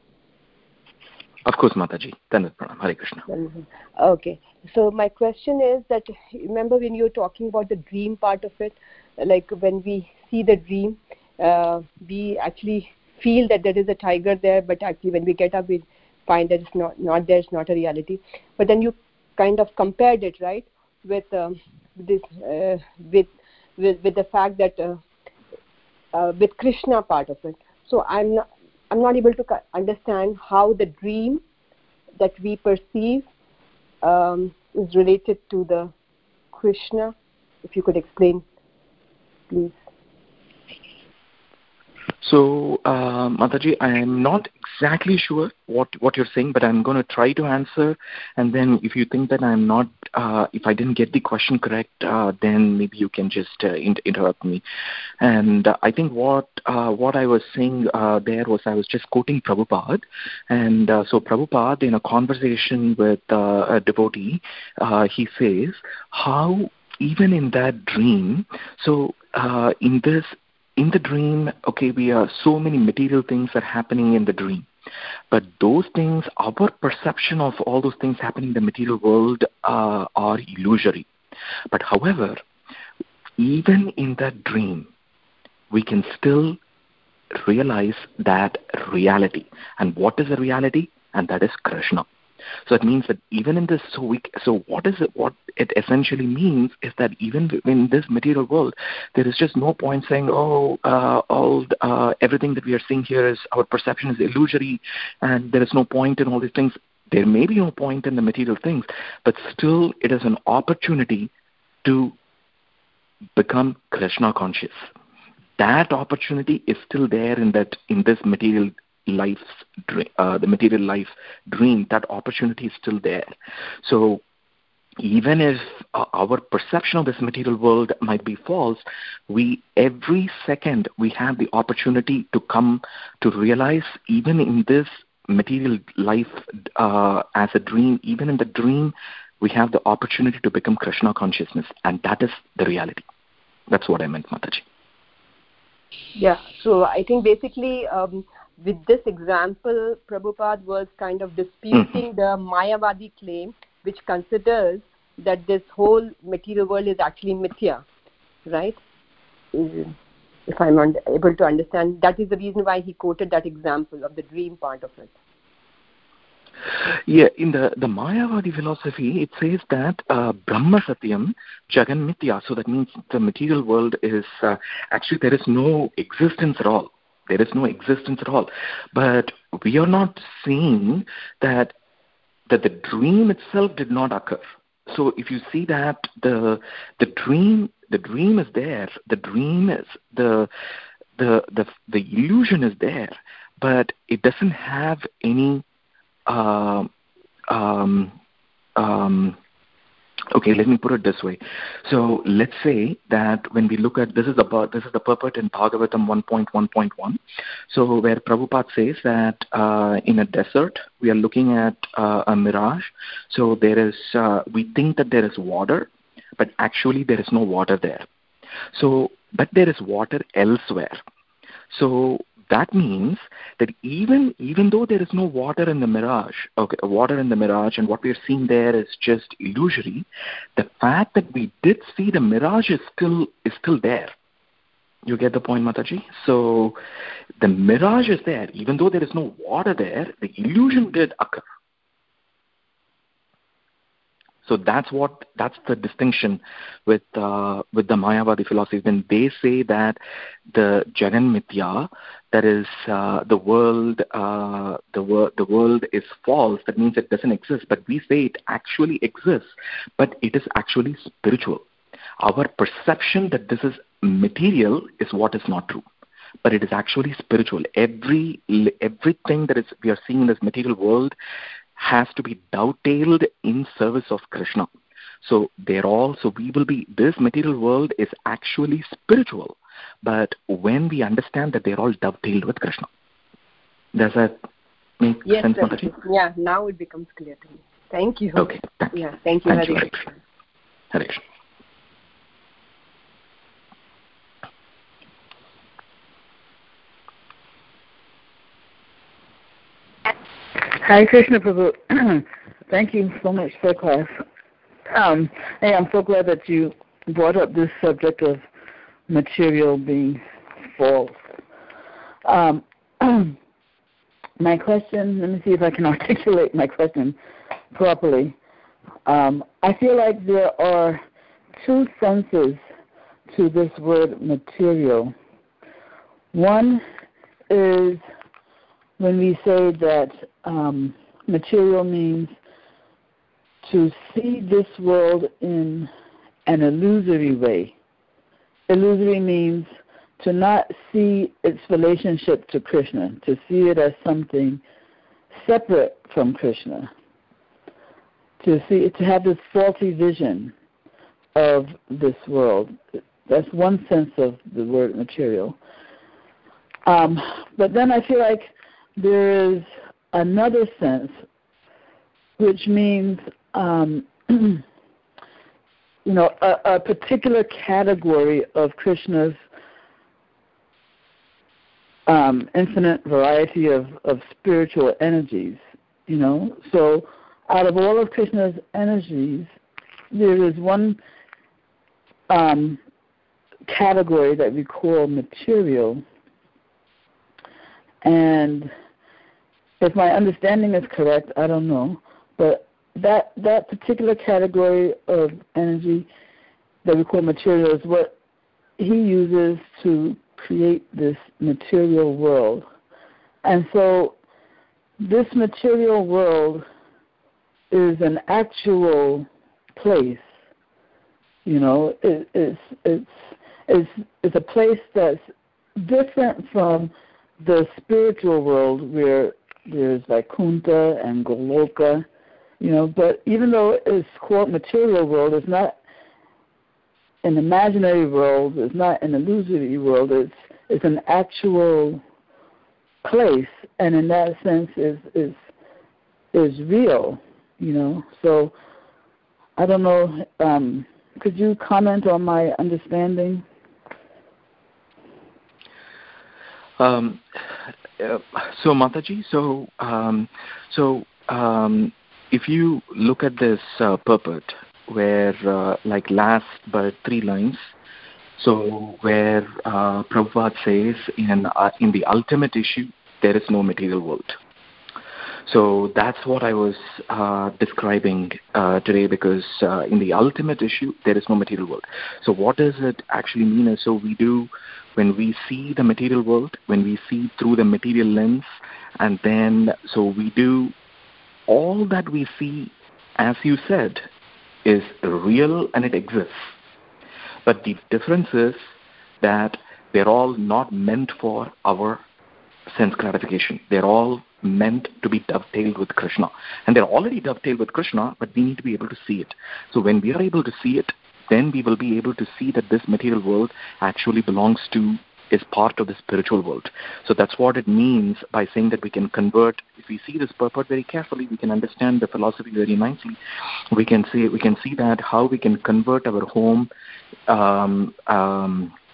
Of course, Mataji. Dandavat pranam. Hare Krishna. Okay. So my question is that, remember when you were talking about the dream part of it, like when we see the dream, uh, we actually feel that there is a tiger there, but actually when we get up, we find that it's not, not there, it's not a reality. But then you kind of compared it, right, with um, this, uh, with, with with the fact that uh, uh, with Krishna part of it. So I'm not, I'm not able to understand how the dream that we perceive um, is related to the Krishna. If you could explain, please. So, uh, Mataji, I am not exactly sure what, what you're saying, but I'm going to try to answer. And then if you think that I'm not, uh, if I didn't get the question correct, uh, then maybe you can just uh, inter- interrupt me. And uh, I think what uh, what I was saying uh, there was I was just quoting Prabhupada. And uh, so Prabhupada, in a conversation with uh, a devotee, uh, he says how even in that dream, so uh, in this In the dream, okay, we are so many material things are happening in the dream. But those things, our perception of all those things happening in the material world uh, are illusory. But however, even in that dream, we can still realize that reality. And what is the reality? And that is Krishna. So it means that even in this, so we, so what is it? What it essentially means is that even in this material world, there is just no point saying, oh, uh, all uh, everything that we are seeing here is our perception is illusory, and there is no point in all these things. There may be no point in the material things, but still, it is an opportunity to become Krishna conscious. That opportunity is still there in that in this material life's dream, uh, the material life dream. That opportunity is still there. So even if uh, our perception of this material world might be false, we every second we have the opportunity to come to realize even in this material life uh, as a dream, even in the dream, we have the opportunity to become Krishna consciousness, and that is the reality. That's what I meant, Mataji. Yeah, so I think basically um, with this example, Prabhupada was kind of disputing mm-hmm. the Mayavadi claim, which considers that this whole material world is actually mithya, right? If I'm able to understand, that is the reason why he quoted that example of the dream part of it. Yeah, in the, the Mayavadi philosophy, it says that uh, Brahma Satyam Jagan Mithya. So that means the material world is, uh, actually there is no existence at all. There is no existence at all. But we are not saying that that the dream itself did not occur. So if you see that the the dream the dream is there, the dream is the the the the illusion is there, but it doesn't have any Uh, um, um, okay, let me put it this way. So let's say that when we look at this is the this is the purport in Bhagavatam one point one point one. So where Prabhupada says that uh, in a desert we are looking at uh, a mirage. So there is uh, we think that there is water, but actually there is no water there. So but there is water elsewhere. So that means that even even though there is no water in the mirage, okay, water in the mirage, and what we are seeing there is just illusory, the fact that we did see the mirage is still is still there. You get the point, Mataji? So the mirage is there. Even though there is no water there, the illusion did occur. So that's what that's the distinction with uh, with the Mayavadi philosophy. When they say that the Jagan Mithya, that is uh, the world, uh, the world, the world is false. That means it doesn't exist. But we say it actually exists, but it is actually spiritual. Our perception that this is material is what is not true, but it is actually spiritual. Every everything that is we are seeing in this material world has to be dovetailed in service of Krishna. So they're all, so we will be, this material world is actually spiritual, but when we understand that they're all dovetailed with Krishna. Does that make yes, sense, sir. Mataji? Yeah, now it becomes clear to me. Thank you. Okay, thank you. Yeah, thank you, Thank Hare you, Krishna. Hare Krishna. Hare Krishna Prabhu. Thank you so much for class. Um, hey, I'm so glad that you brought up this subject of material being false. Um, my question, let me see if I can articulate my question properly. Um, I feel like there are two senses to this word material. One is when we say that um, material means to see this world in an illusory way. Illusory means to not see its relationship to Krishna, to see it as something separate from Krishna, to see, to have this faulty vision of this world. That's one sense of the word material. Um, but then I feel like there is another sense, which means, um, you know, a, a particular category of Krishna's um, infinite variety of, of spiritual energies, you know. So out of all of Krishna's energies, there is one um, category that we call material. And if my understanding is correct, I don't know, but that that particular category of energy that we call material is what he uses to create this material world. And so this material world is an actual place, you know. It, it's, it's, it's, it's a place that's different from the spiritual world where there's Vaikuntha and Goloka, you know, but even though it's called material world, it's not an imaginary world, it's not an illusory world, it's it's an actual place, and in that sense is is is real, you know. So I don't know, um, could you comment on my understanding? Um, uh, so Mataji, so um, so um, if you look at this uh, purport, where uh, like last but three lines, so where uh, Prabhupada says in uh, in the ultimate issue there is no material world. So that's what I was uh, describing uh, today, because uh, in the ultimate issue there is no material world. So what does it actually mean? Is so we do. When we see the material world, when we see through the material lens, and then so we do all that we see, as you said, is real and it exists. But the difference is that they're all not meant for our sense gratification. They're all meant to be dovetailed with Krishna. And they're already dovetailed with Krishna, but we need to be able to see it. So when we are able to see it, then we will be able to see that this material world actually belongs to, is part of the spiritual world. So that's what it means by saying that we can convert. If we see this purport very carefully, we can understand the philosophy very nicely. We can see we can see that how we can convert our home um, um,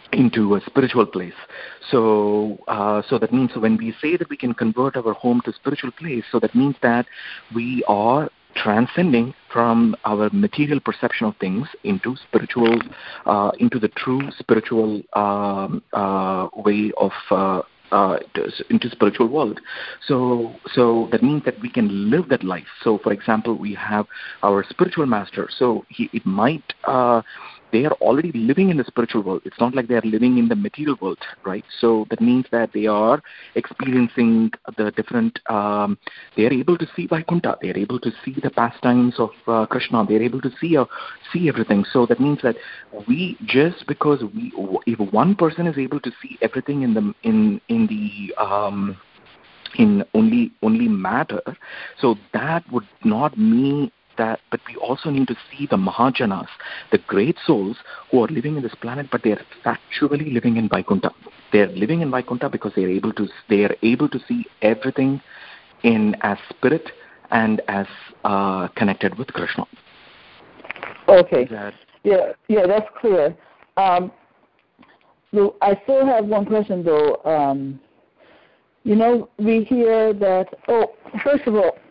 into a spiritual place. So, uh, so that means when we say that we can convert our home to spiritual place, so that means that we are transcending from our material perception of things into spiritual, uh, into the true spiritual um, uh, way of uh, uh, into spiritual world. So, so that means that we can live that life. So, for example, we have our spiritual master. So he, it might. Uh, They are already living in the spiritual world. It's not like they are living in the material world, right? So that means that they are experiencing the different, um, they are able to see Vaikuntha. They are able to see the pastimes of uh, Krishna. They are able to see uh, see everything. So that means that we, just because we, if one person is able to see everything in the, in, in the, um, in only, only matter, so that would not mean that, but we also need to see the Mahajanas, the great souls who are living in this planet, but they are factually living in Vaikuntha. They are living in Vaikuntha because they are able to they are able to see everything in as spirit and as uh, connected with Krishna. Okay. That, yeah, yeah, that's clear. Um, so I still have one question though. Um, you know, we hear that. Oh, first of all.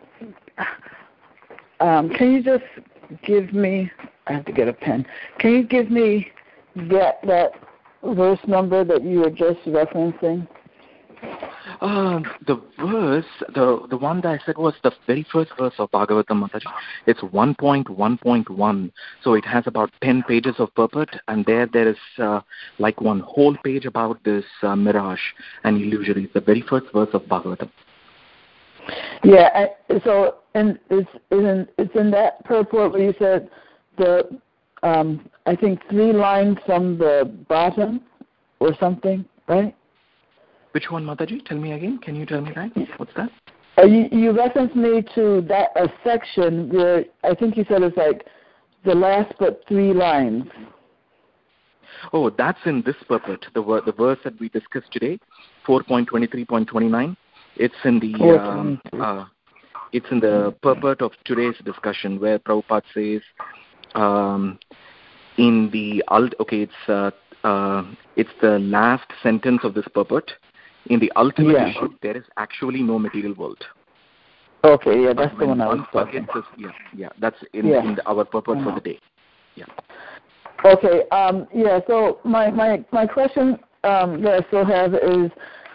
Um, can you just give me, I have to get a pen, can you give me that, that verse number that you were just referencing? Uh, the verse, the the one that I said was the very first verse of Bhagavatam, Mataji. It's one point one point one. So it has about ten pages of purport, and there there is uh, like one whole page about this uh, mirage and illusory. It's the very first verse of Bhagavatam. Yeah, I, so and it's in it's in that purport where you said the um, I think three lines from the bottom or something, right? Which one, Mataji? Tell me again. Can you tell me that? What's that? Uh, you, you referenced me to that a section where I think you said it's like the last but three lines. Oh, that's in this purport, the the verse that we discussed today, four point twenty-three point twenty-nine. It's in the um, uh, it's in the purport of today's discussion where Prabhupada says um, in the ult- okay it's uh, uh, it's the last sentence of this purport. In the ultimate yeah. issue, there is actually no material world. Okay, yeah, that's but the one I was one talking. This, yeah, yeah, that's in, yeah. in the, our purport for the day. Yeah. Okay. Um, yeah. So my my my question um, that I still have is,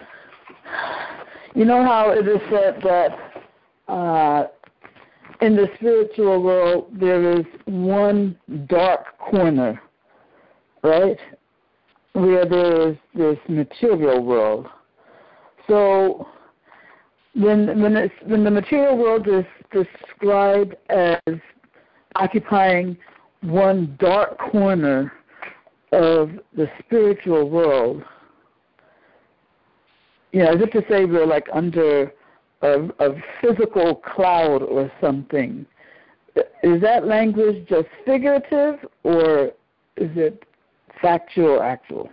you know how it is said that uh, in the spiritual world there is one dark corner, right, where there is this material world. So when when it's, when the material world is described as occupying one dark corner of the spiritual world, you know, as if to say we're like under a, a physical cloud or something. Is that language just figurative, or is it factual, actual?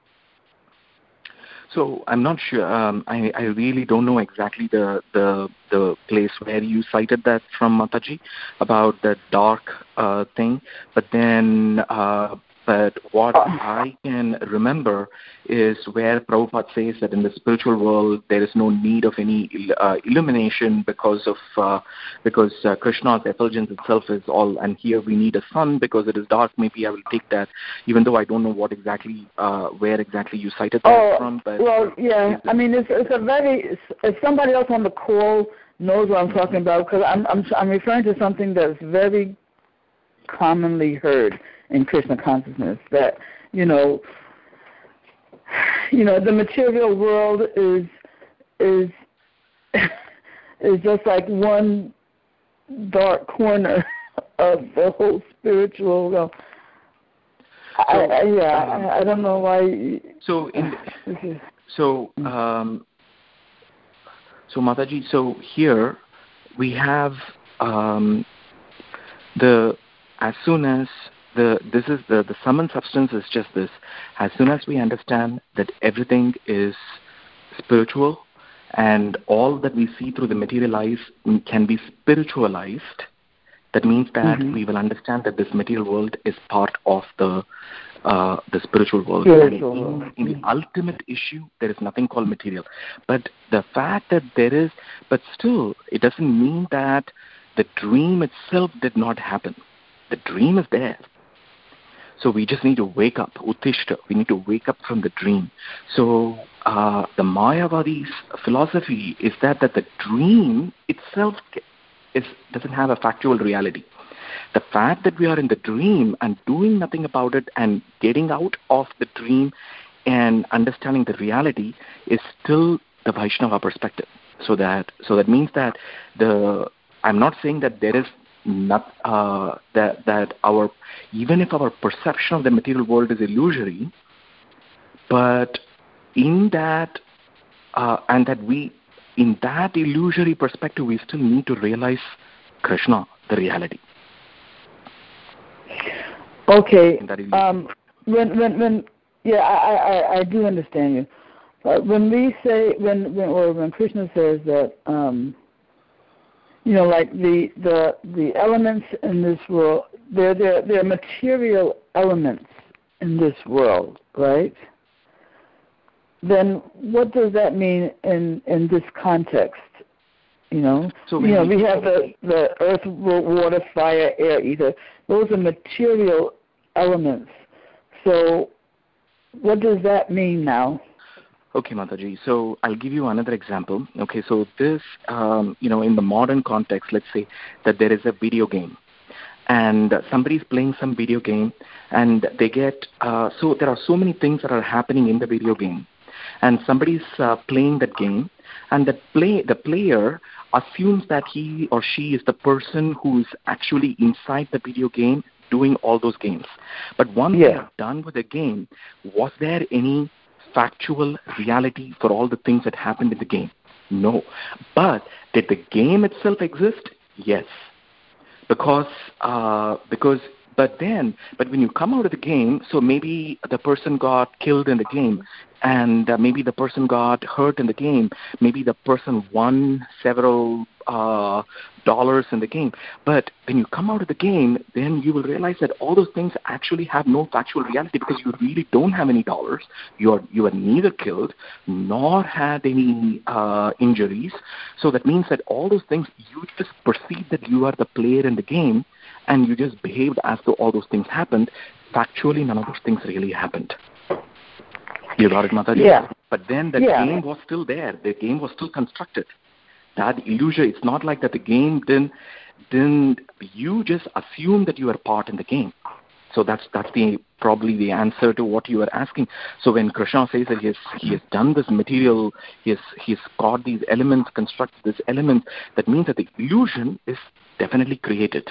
So I'm not sure. Um, I, I really don't know exactly the, the the place where you cited that from, Mataji, about the dark uh, thing. But then, uh, but what I can remember is where Prabhupada says that in the spiritual world there is no need of any uh, illumination because of uh, because uh, Krishna's effulgence itself is all, and here we need a sun because it is dark. Maybe I will take that, even though I don't know what exactly uh, where exactly you cited that oh, from. But well, yeah, I mean it's it's a very if somebody else on the call knows what I'm talking about, because I'm I'm I'm referring to something that's very commonly heard in Krishna consciousness, that you know you know the material world is is is just like one dark corner of the whole spiritual world. So, I, I, yeah, um, I, I don't know why. So in so um, so Mataji, so here we have um, the as soon as the this is the the sum and substance is just this. As soon as we understand that everything is spiritual and all that we see through the material eyes can be spiritualized, that means that mm-hmm. we will understand that this material world is part of the uh, the spiritual world. Spiritual. In, in the ultimate issue, there is nothing called material. But the fact that there is, but still, it doesn't mean that the dream itself did not happen. The dream is there. So we just need to wake up, Uttishta. We need to wake up from the dream. So uh, the Mayavadi's philosophy is that, that the dream itself is, doesn't have a factual reality. The fact that we are in the dream and doing nothing about it and getting out of the dream and understanding the reality is still the Vaishnava perspective. So that so that means that the I'm not saying that there is not uh, that that our even if our perception of the material world is illusory, but in that uh, and that we in that illusory perspective we still need to realize Krishna, the reality. Okay. Um, when when when yeah, I, I, I do understand you. Uh, when we say when when or when Krishna says that um, you know, like the the the elements in this world, they're they're they're material elements in this world, right? Then what does that mean in in this context? You know, so you know, we have the, the earth, water, fire, air, ether. Those are material elements. So what does that mean now? Okay, Mataji. So I'll give you another example. Okay, so this, um, you know, in the modern context, let's say that there is a video game. And somebody's playing some video game, and they get, uh, so there are so many things that are happening in the video game. And somebody's uh, playing that game, and the play the player assumes that he or she is the person who is actually inside the video game doing all those games. But once yeah. they're done with the game, was there any factual reality for all the things that happened in the game? No. But did the game itself exist? Yes. Because uh, because but then but when you come out of the game, so maybe the person got killed in the game, and uh, maybe the person got hurt in the game, maybe the person won several uh, dollars in the game. But when you come out of the game, then you will realize that all those things actually have no factual reality, because you really don't have any dollars. You are you are neither killed nor had any uh, injuries. So that means that all those things, you just perceive that you are the player in the game, and you just behaved as though all those things happened. Factually, none of those things really happened. You got it, Mataji? Yeah. But then the yeah. game was still there. The game was still constructed. That illusion, it's not like that the game didn't, didn't, you just assume that you are part in the game. So that's that's the probably the answer to what you are asking. So when Krishna says that he has, he has done this material, he has, he has got these elements, constructed this element, that means that the illusion is definitely created.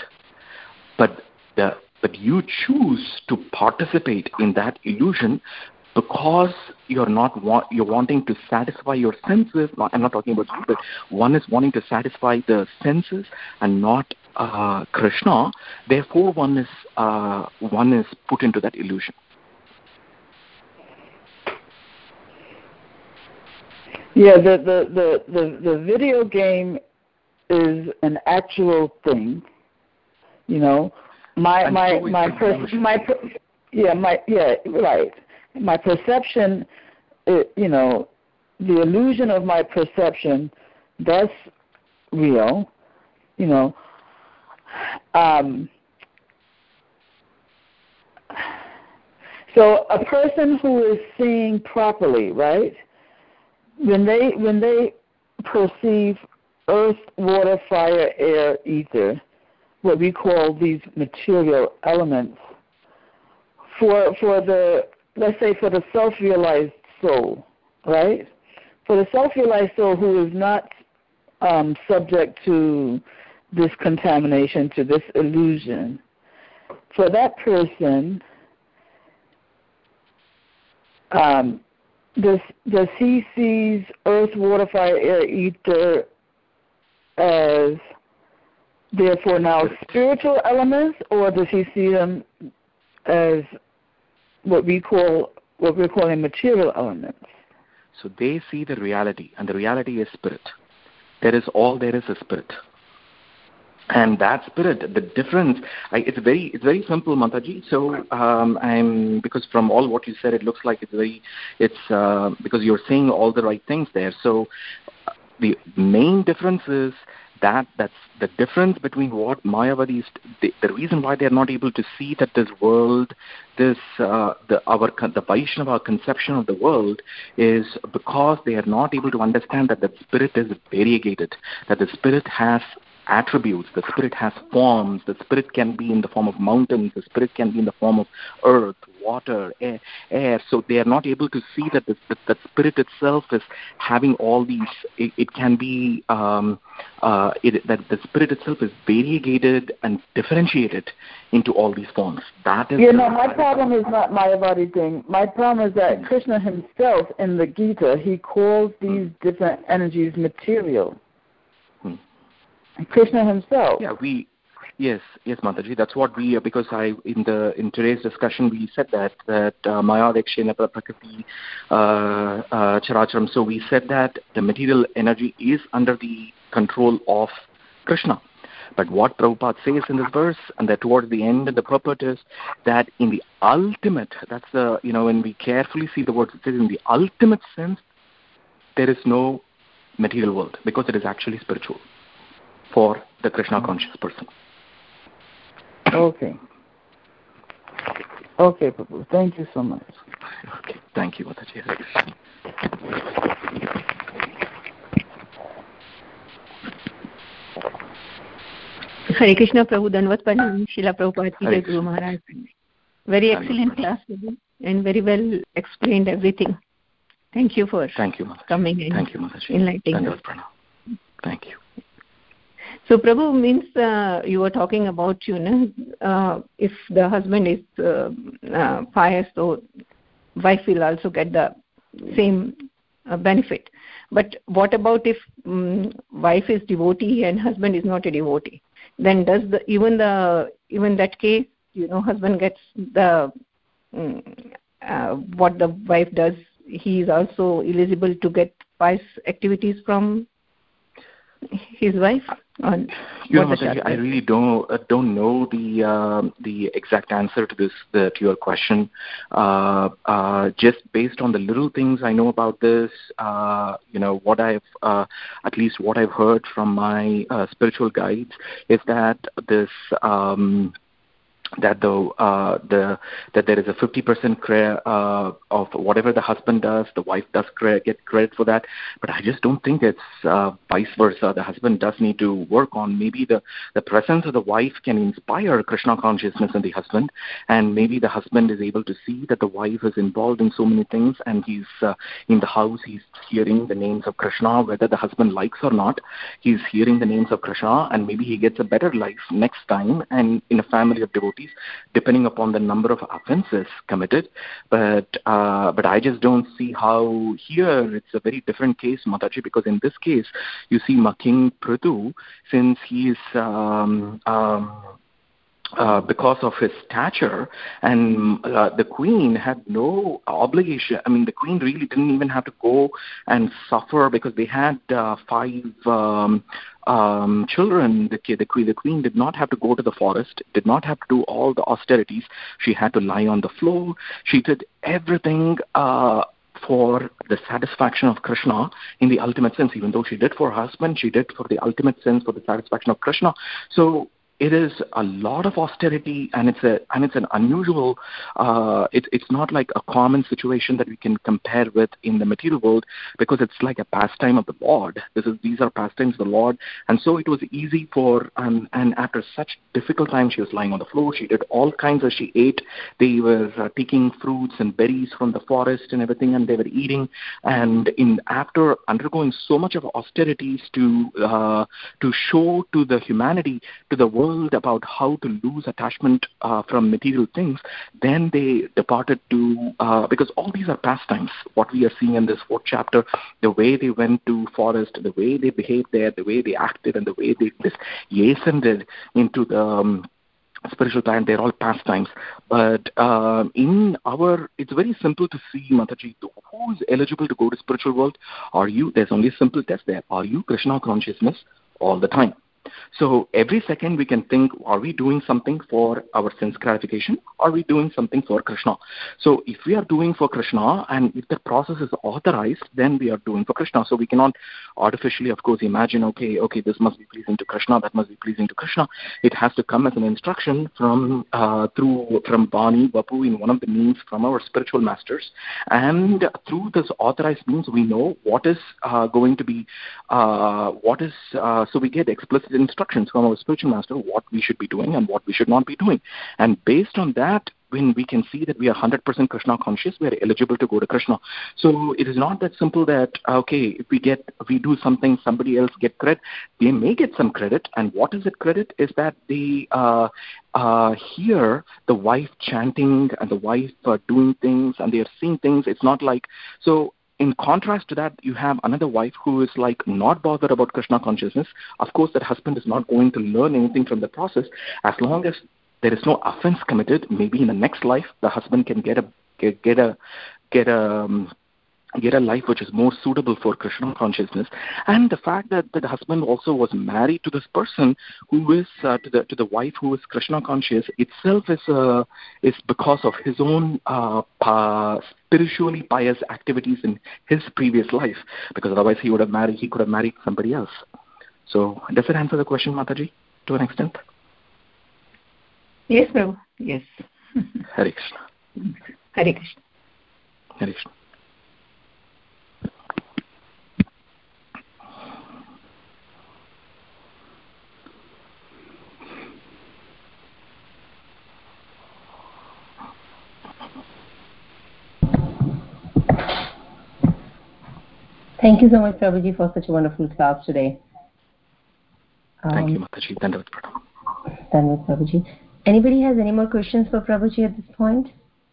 But the but you choose to participate in that illusion because you're not wa- you're wanting to satisfy your senses. Not, I'm not talking about you, but one is wanting to satisfy the senses and not uh, Krishna. Therefore, one is uh, one is put into that illusion. Yeah, the the the the, the video game is an actual thing. You know, my and my so my per- my per- yeah my yeah right. My perception, it, you know, the illusion of my perception, that's real, you know. Um, so a person who is seeing properly, right, when they when they perceive earth, water, fire, air, ether, what we call these material elements, for for the let's say for the self-realized soul, right? For the self-realized soul who is not um, subject to this contamination, to this illusion, for that person, um, does does he sees earth, water, fire, air, ether as therefore now spiritual elements, or does he see them as what we call what we're calling material elements? So they see the reality, and the reality is spirit. There is all there is a spirit. And that spirit, the difference, I, it's very, it's very simple, Mataji. So, um, I'm because from all what you said, it looks like it's very, it's uh, because you're saying all the right things there. So, the main difference is that that's the difference between what Mayavadis, the, the reason why they are not able to see that this world, this uh, the our the Vaishnava conception of the world is because they are not able to understand that the spirit is variegated, that the spirit has attributes, the spirit has forms, the spirit can be in the form of mountains, the spirit can be in the form of earth, water, air, air. So they are not able to see that the, the, the spirit itself is having all these, it, it can be, um, uh, it, that the spirit itself is variegated and differentiated into all these forms. That is. You know, my problem is not Mayavadi thing. My problem is that Krishna himself in the Gita, he calls these different energies material. Krishna himself. Yeah, we, yes, yes, Mataji. That's what we, because I in the in today's discussion we said that that uh, Maya Dekshena Prakriti uh, uh, Characharam. So we said that the material energy is under the control of Krishna. But what Prabhupada says in this verse, and that towards the end, the purport is that in the ultimate, that's the you know when we carefully see the words, it says in the ultimate sense, there is no material world because it is actually spiritual for the Krishna conscious person. Okay. Okay, Prabhu. Thank you so much. Okay. Thank you, Mataji. Hare Krishna, Prabhu. Danvat Pranam. Srila Prabhupada Ki Jai Guru Maharaj. Very excellent class, Prabhu, and very well explained everything. Thank you for Thank you, coming and Thank you, enlightening us. Danvat Pranam. Thank you. So, Prabhu, means uh, you were talking about, you know, uh, if the husband is uh, uh, pious, so wife will also get the same uh, benefit. But what about if um, wife is devotee and husband is not a devotee? Then does the even the even that case, you know, husband gets the um, uh, what the wife does, he is also eligible to get pious activities from his wife? On you know, Mataji, I really don't uh, don't know the uh, the exact answer to this the, to your question. Uh, uh, just based on the little things I know about this, uh, you know, what I've uh, at least what I've heard from my uh, spiritual guides is that this. Um, that the uh, the that there is a fifty percent credit uh, of whatever the husband does, the wife does credit, get credit for that. But I just don't think it's uh, vice versa. The husband does need to work on maybe the, the presence of the wife can inspire Krishna consciousness in the husband, and maybe the husband is able to see that the wife is involved in so many things, and he's uh, in the house, he's hearing the names of Krishna, whether the husband likes or not. He's hearing the names of Krishna, and maybe he gets a better life next time, and in a family of devotees, depending upon the number of offenses committed. But uh, but I just don't see how here it's a very different case, Mataji, because in this case, you see King Prithu, since he is um, um, Uh, because of his stature, and uh, the queen had no obligation. I mean, the queen really didn't even have to go and suffer because they had uh, five um, um, children. The, the, queen, the queen did not have to go to the forest, did not have to do all the austerities. She had to lie on the floor. She did everything uh, for the satisfaction of Krishna in the ultimate sense. Even though she did for her husband, she did for the ultimate sense, for the satisfaction of Krishna. So it is a lot of austerity, and it's a and it's an unusual. Uh, it's it's not like a common situation that we can compare with in the material world, because it's like a pastime of the Lord. This is these are pastimes of the Lord, and so it was easy for. Um, and after such difficult time, she was lying on the floor. She did all kinds of. She ate. They were uh, taking fruits and berries from the forest and everything, and they were eating. And in after undergoing so much of austerities to uh, to show to the humanity, to the world, about how to lose attachment uh, from material things, then they departed to, uh, because all these are pastimes, what we are seeing in this fourth chapter, the way they went to forest, the way they behaved there, the way they acted, and the way they this ascended into the um, spiritual time, they're all pastimes. But uh, in our, it's very simple to see, Mataji, who is eligible to go to spiritual world? Are you, there's only a simple test there. Are you Krishna consciousness all the time? So every second we can think, are we doing something for our sense gratification? Are we doing something for Krishna? So if we are doing for Krishna and if the process is authorized, then we are doing for Krishna. So we cannot artificially, of course, imagine, okay, okay, this must be pleasing to Krishna, that must be pleasing to Krishna. It has to come as an instruction from uh, through from Bani, Vapu in one of the means from our spiritual masters. And through this authorized means, we know what is uh, going to be, uh, what is, uh, so we get explicit instructions from our spiritual master what we should be doing and what we should not be doing. And based on that, when we can see that we are one hundred percent Krishna conscious, we are eligible to go to Krishna. So it is not that simple that, okay, if we get, if we do something, somebody else get credit. They may get some credit, and what is it credit? Is that they uh, uh, hear the wife chanting and the wife uh, doing things, and they are seeing things. It's not like, so in contrast to that, you have another wife who is like not bothered about Krishna consciousness. Of course, that husband is not going to learn anything from the process as long as there is no offense committed. Maybe in the next life, the husband can get a get, get a get a um, get a life which is more suitable for Krishna consciousness. And the fact that, that the husband also was married to this person who is uh, to the to the wife who is Krishna conscious itself is uh, is because of his own uh, pa- spiritually pious activities in his previous life. Because otherwise he would have married he could have married somebody else. So does it answer the question, Mataji, to an extent? Yes, Prabhu. Yes. Hare Krishna. Hare Krishna. Hare Krishna. Thank you so much, Prabhuji, for such a wonderful class today. Um, Thank you, Mataji. Dandavat Pranam. Dandavat, Prabhuji. Anybody has any more questions for Prabhuji at this point?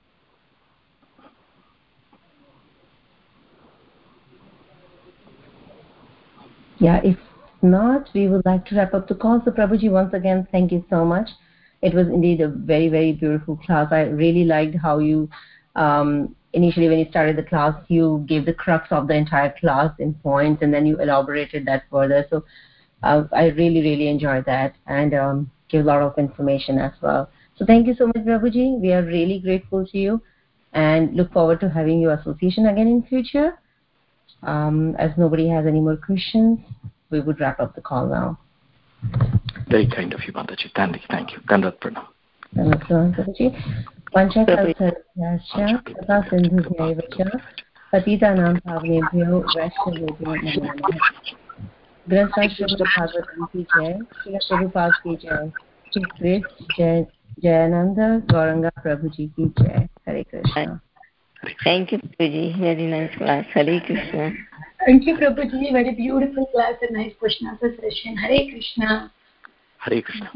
Yeah, if not, we would like to wrap up the call. So, Prabhuji, once again, thank you so much. It was indeed a very, very beautiful class. I really liked how you, um, initially when you started the class, you gave the crux of the entire class in points, and then you elaborated that further. So uh, I really, really enjoyed that, and um, gave a lot of information as well. So thank you so much, Prabhuji. We are really grateful to you and look forward to having your association again in future. Um, as nobody has any more questions, we would wrap up the call now. Very kind of you, Mataji. Thank you. Thank you. Dandavat Pranam. Namaskar, Prabhuji. Panchakalpartyascha tata sindhubhyaiva cha patitanam pavnebhyo vaishnavebhyo namo namaः. Granth Sahib Srimad Bhagavatam ki jai, Srila Prabhupada ki jai, His Grace Jai Jayananda Gauranga Prabhuji ki jai. Hare Krishna. Thank you, Prabhuji. Very nice class. Hare Krishna. Thank you, Prabhuji. Very beautiful class and nice question answer session. Hare Krishna. Hare Krishna.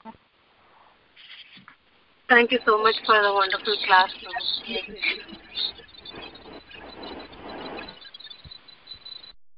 Thank you so much for the wonderful class, Prabhuji.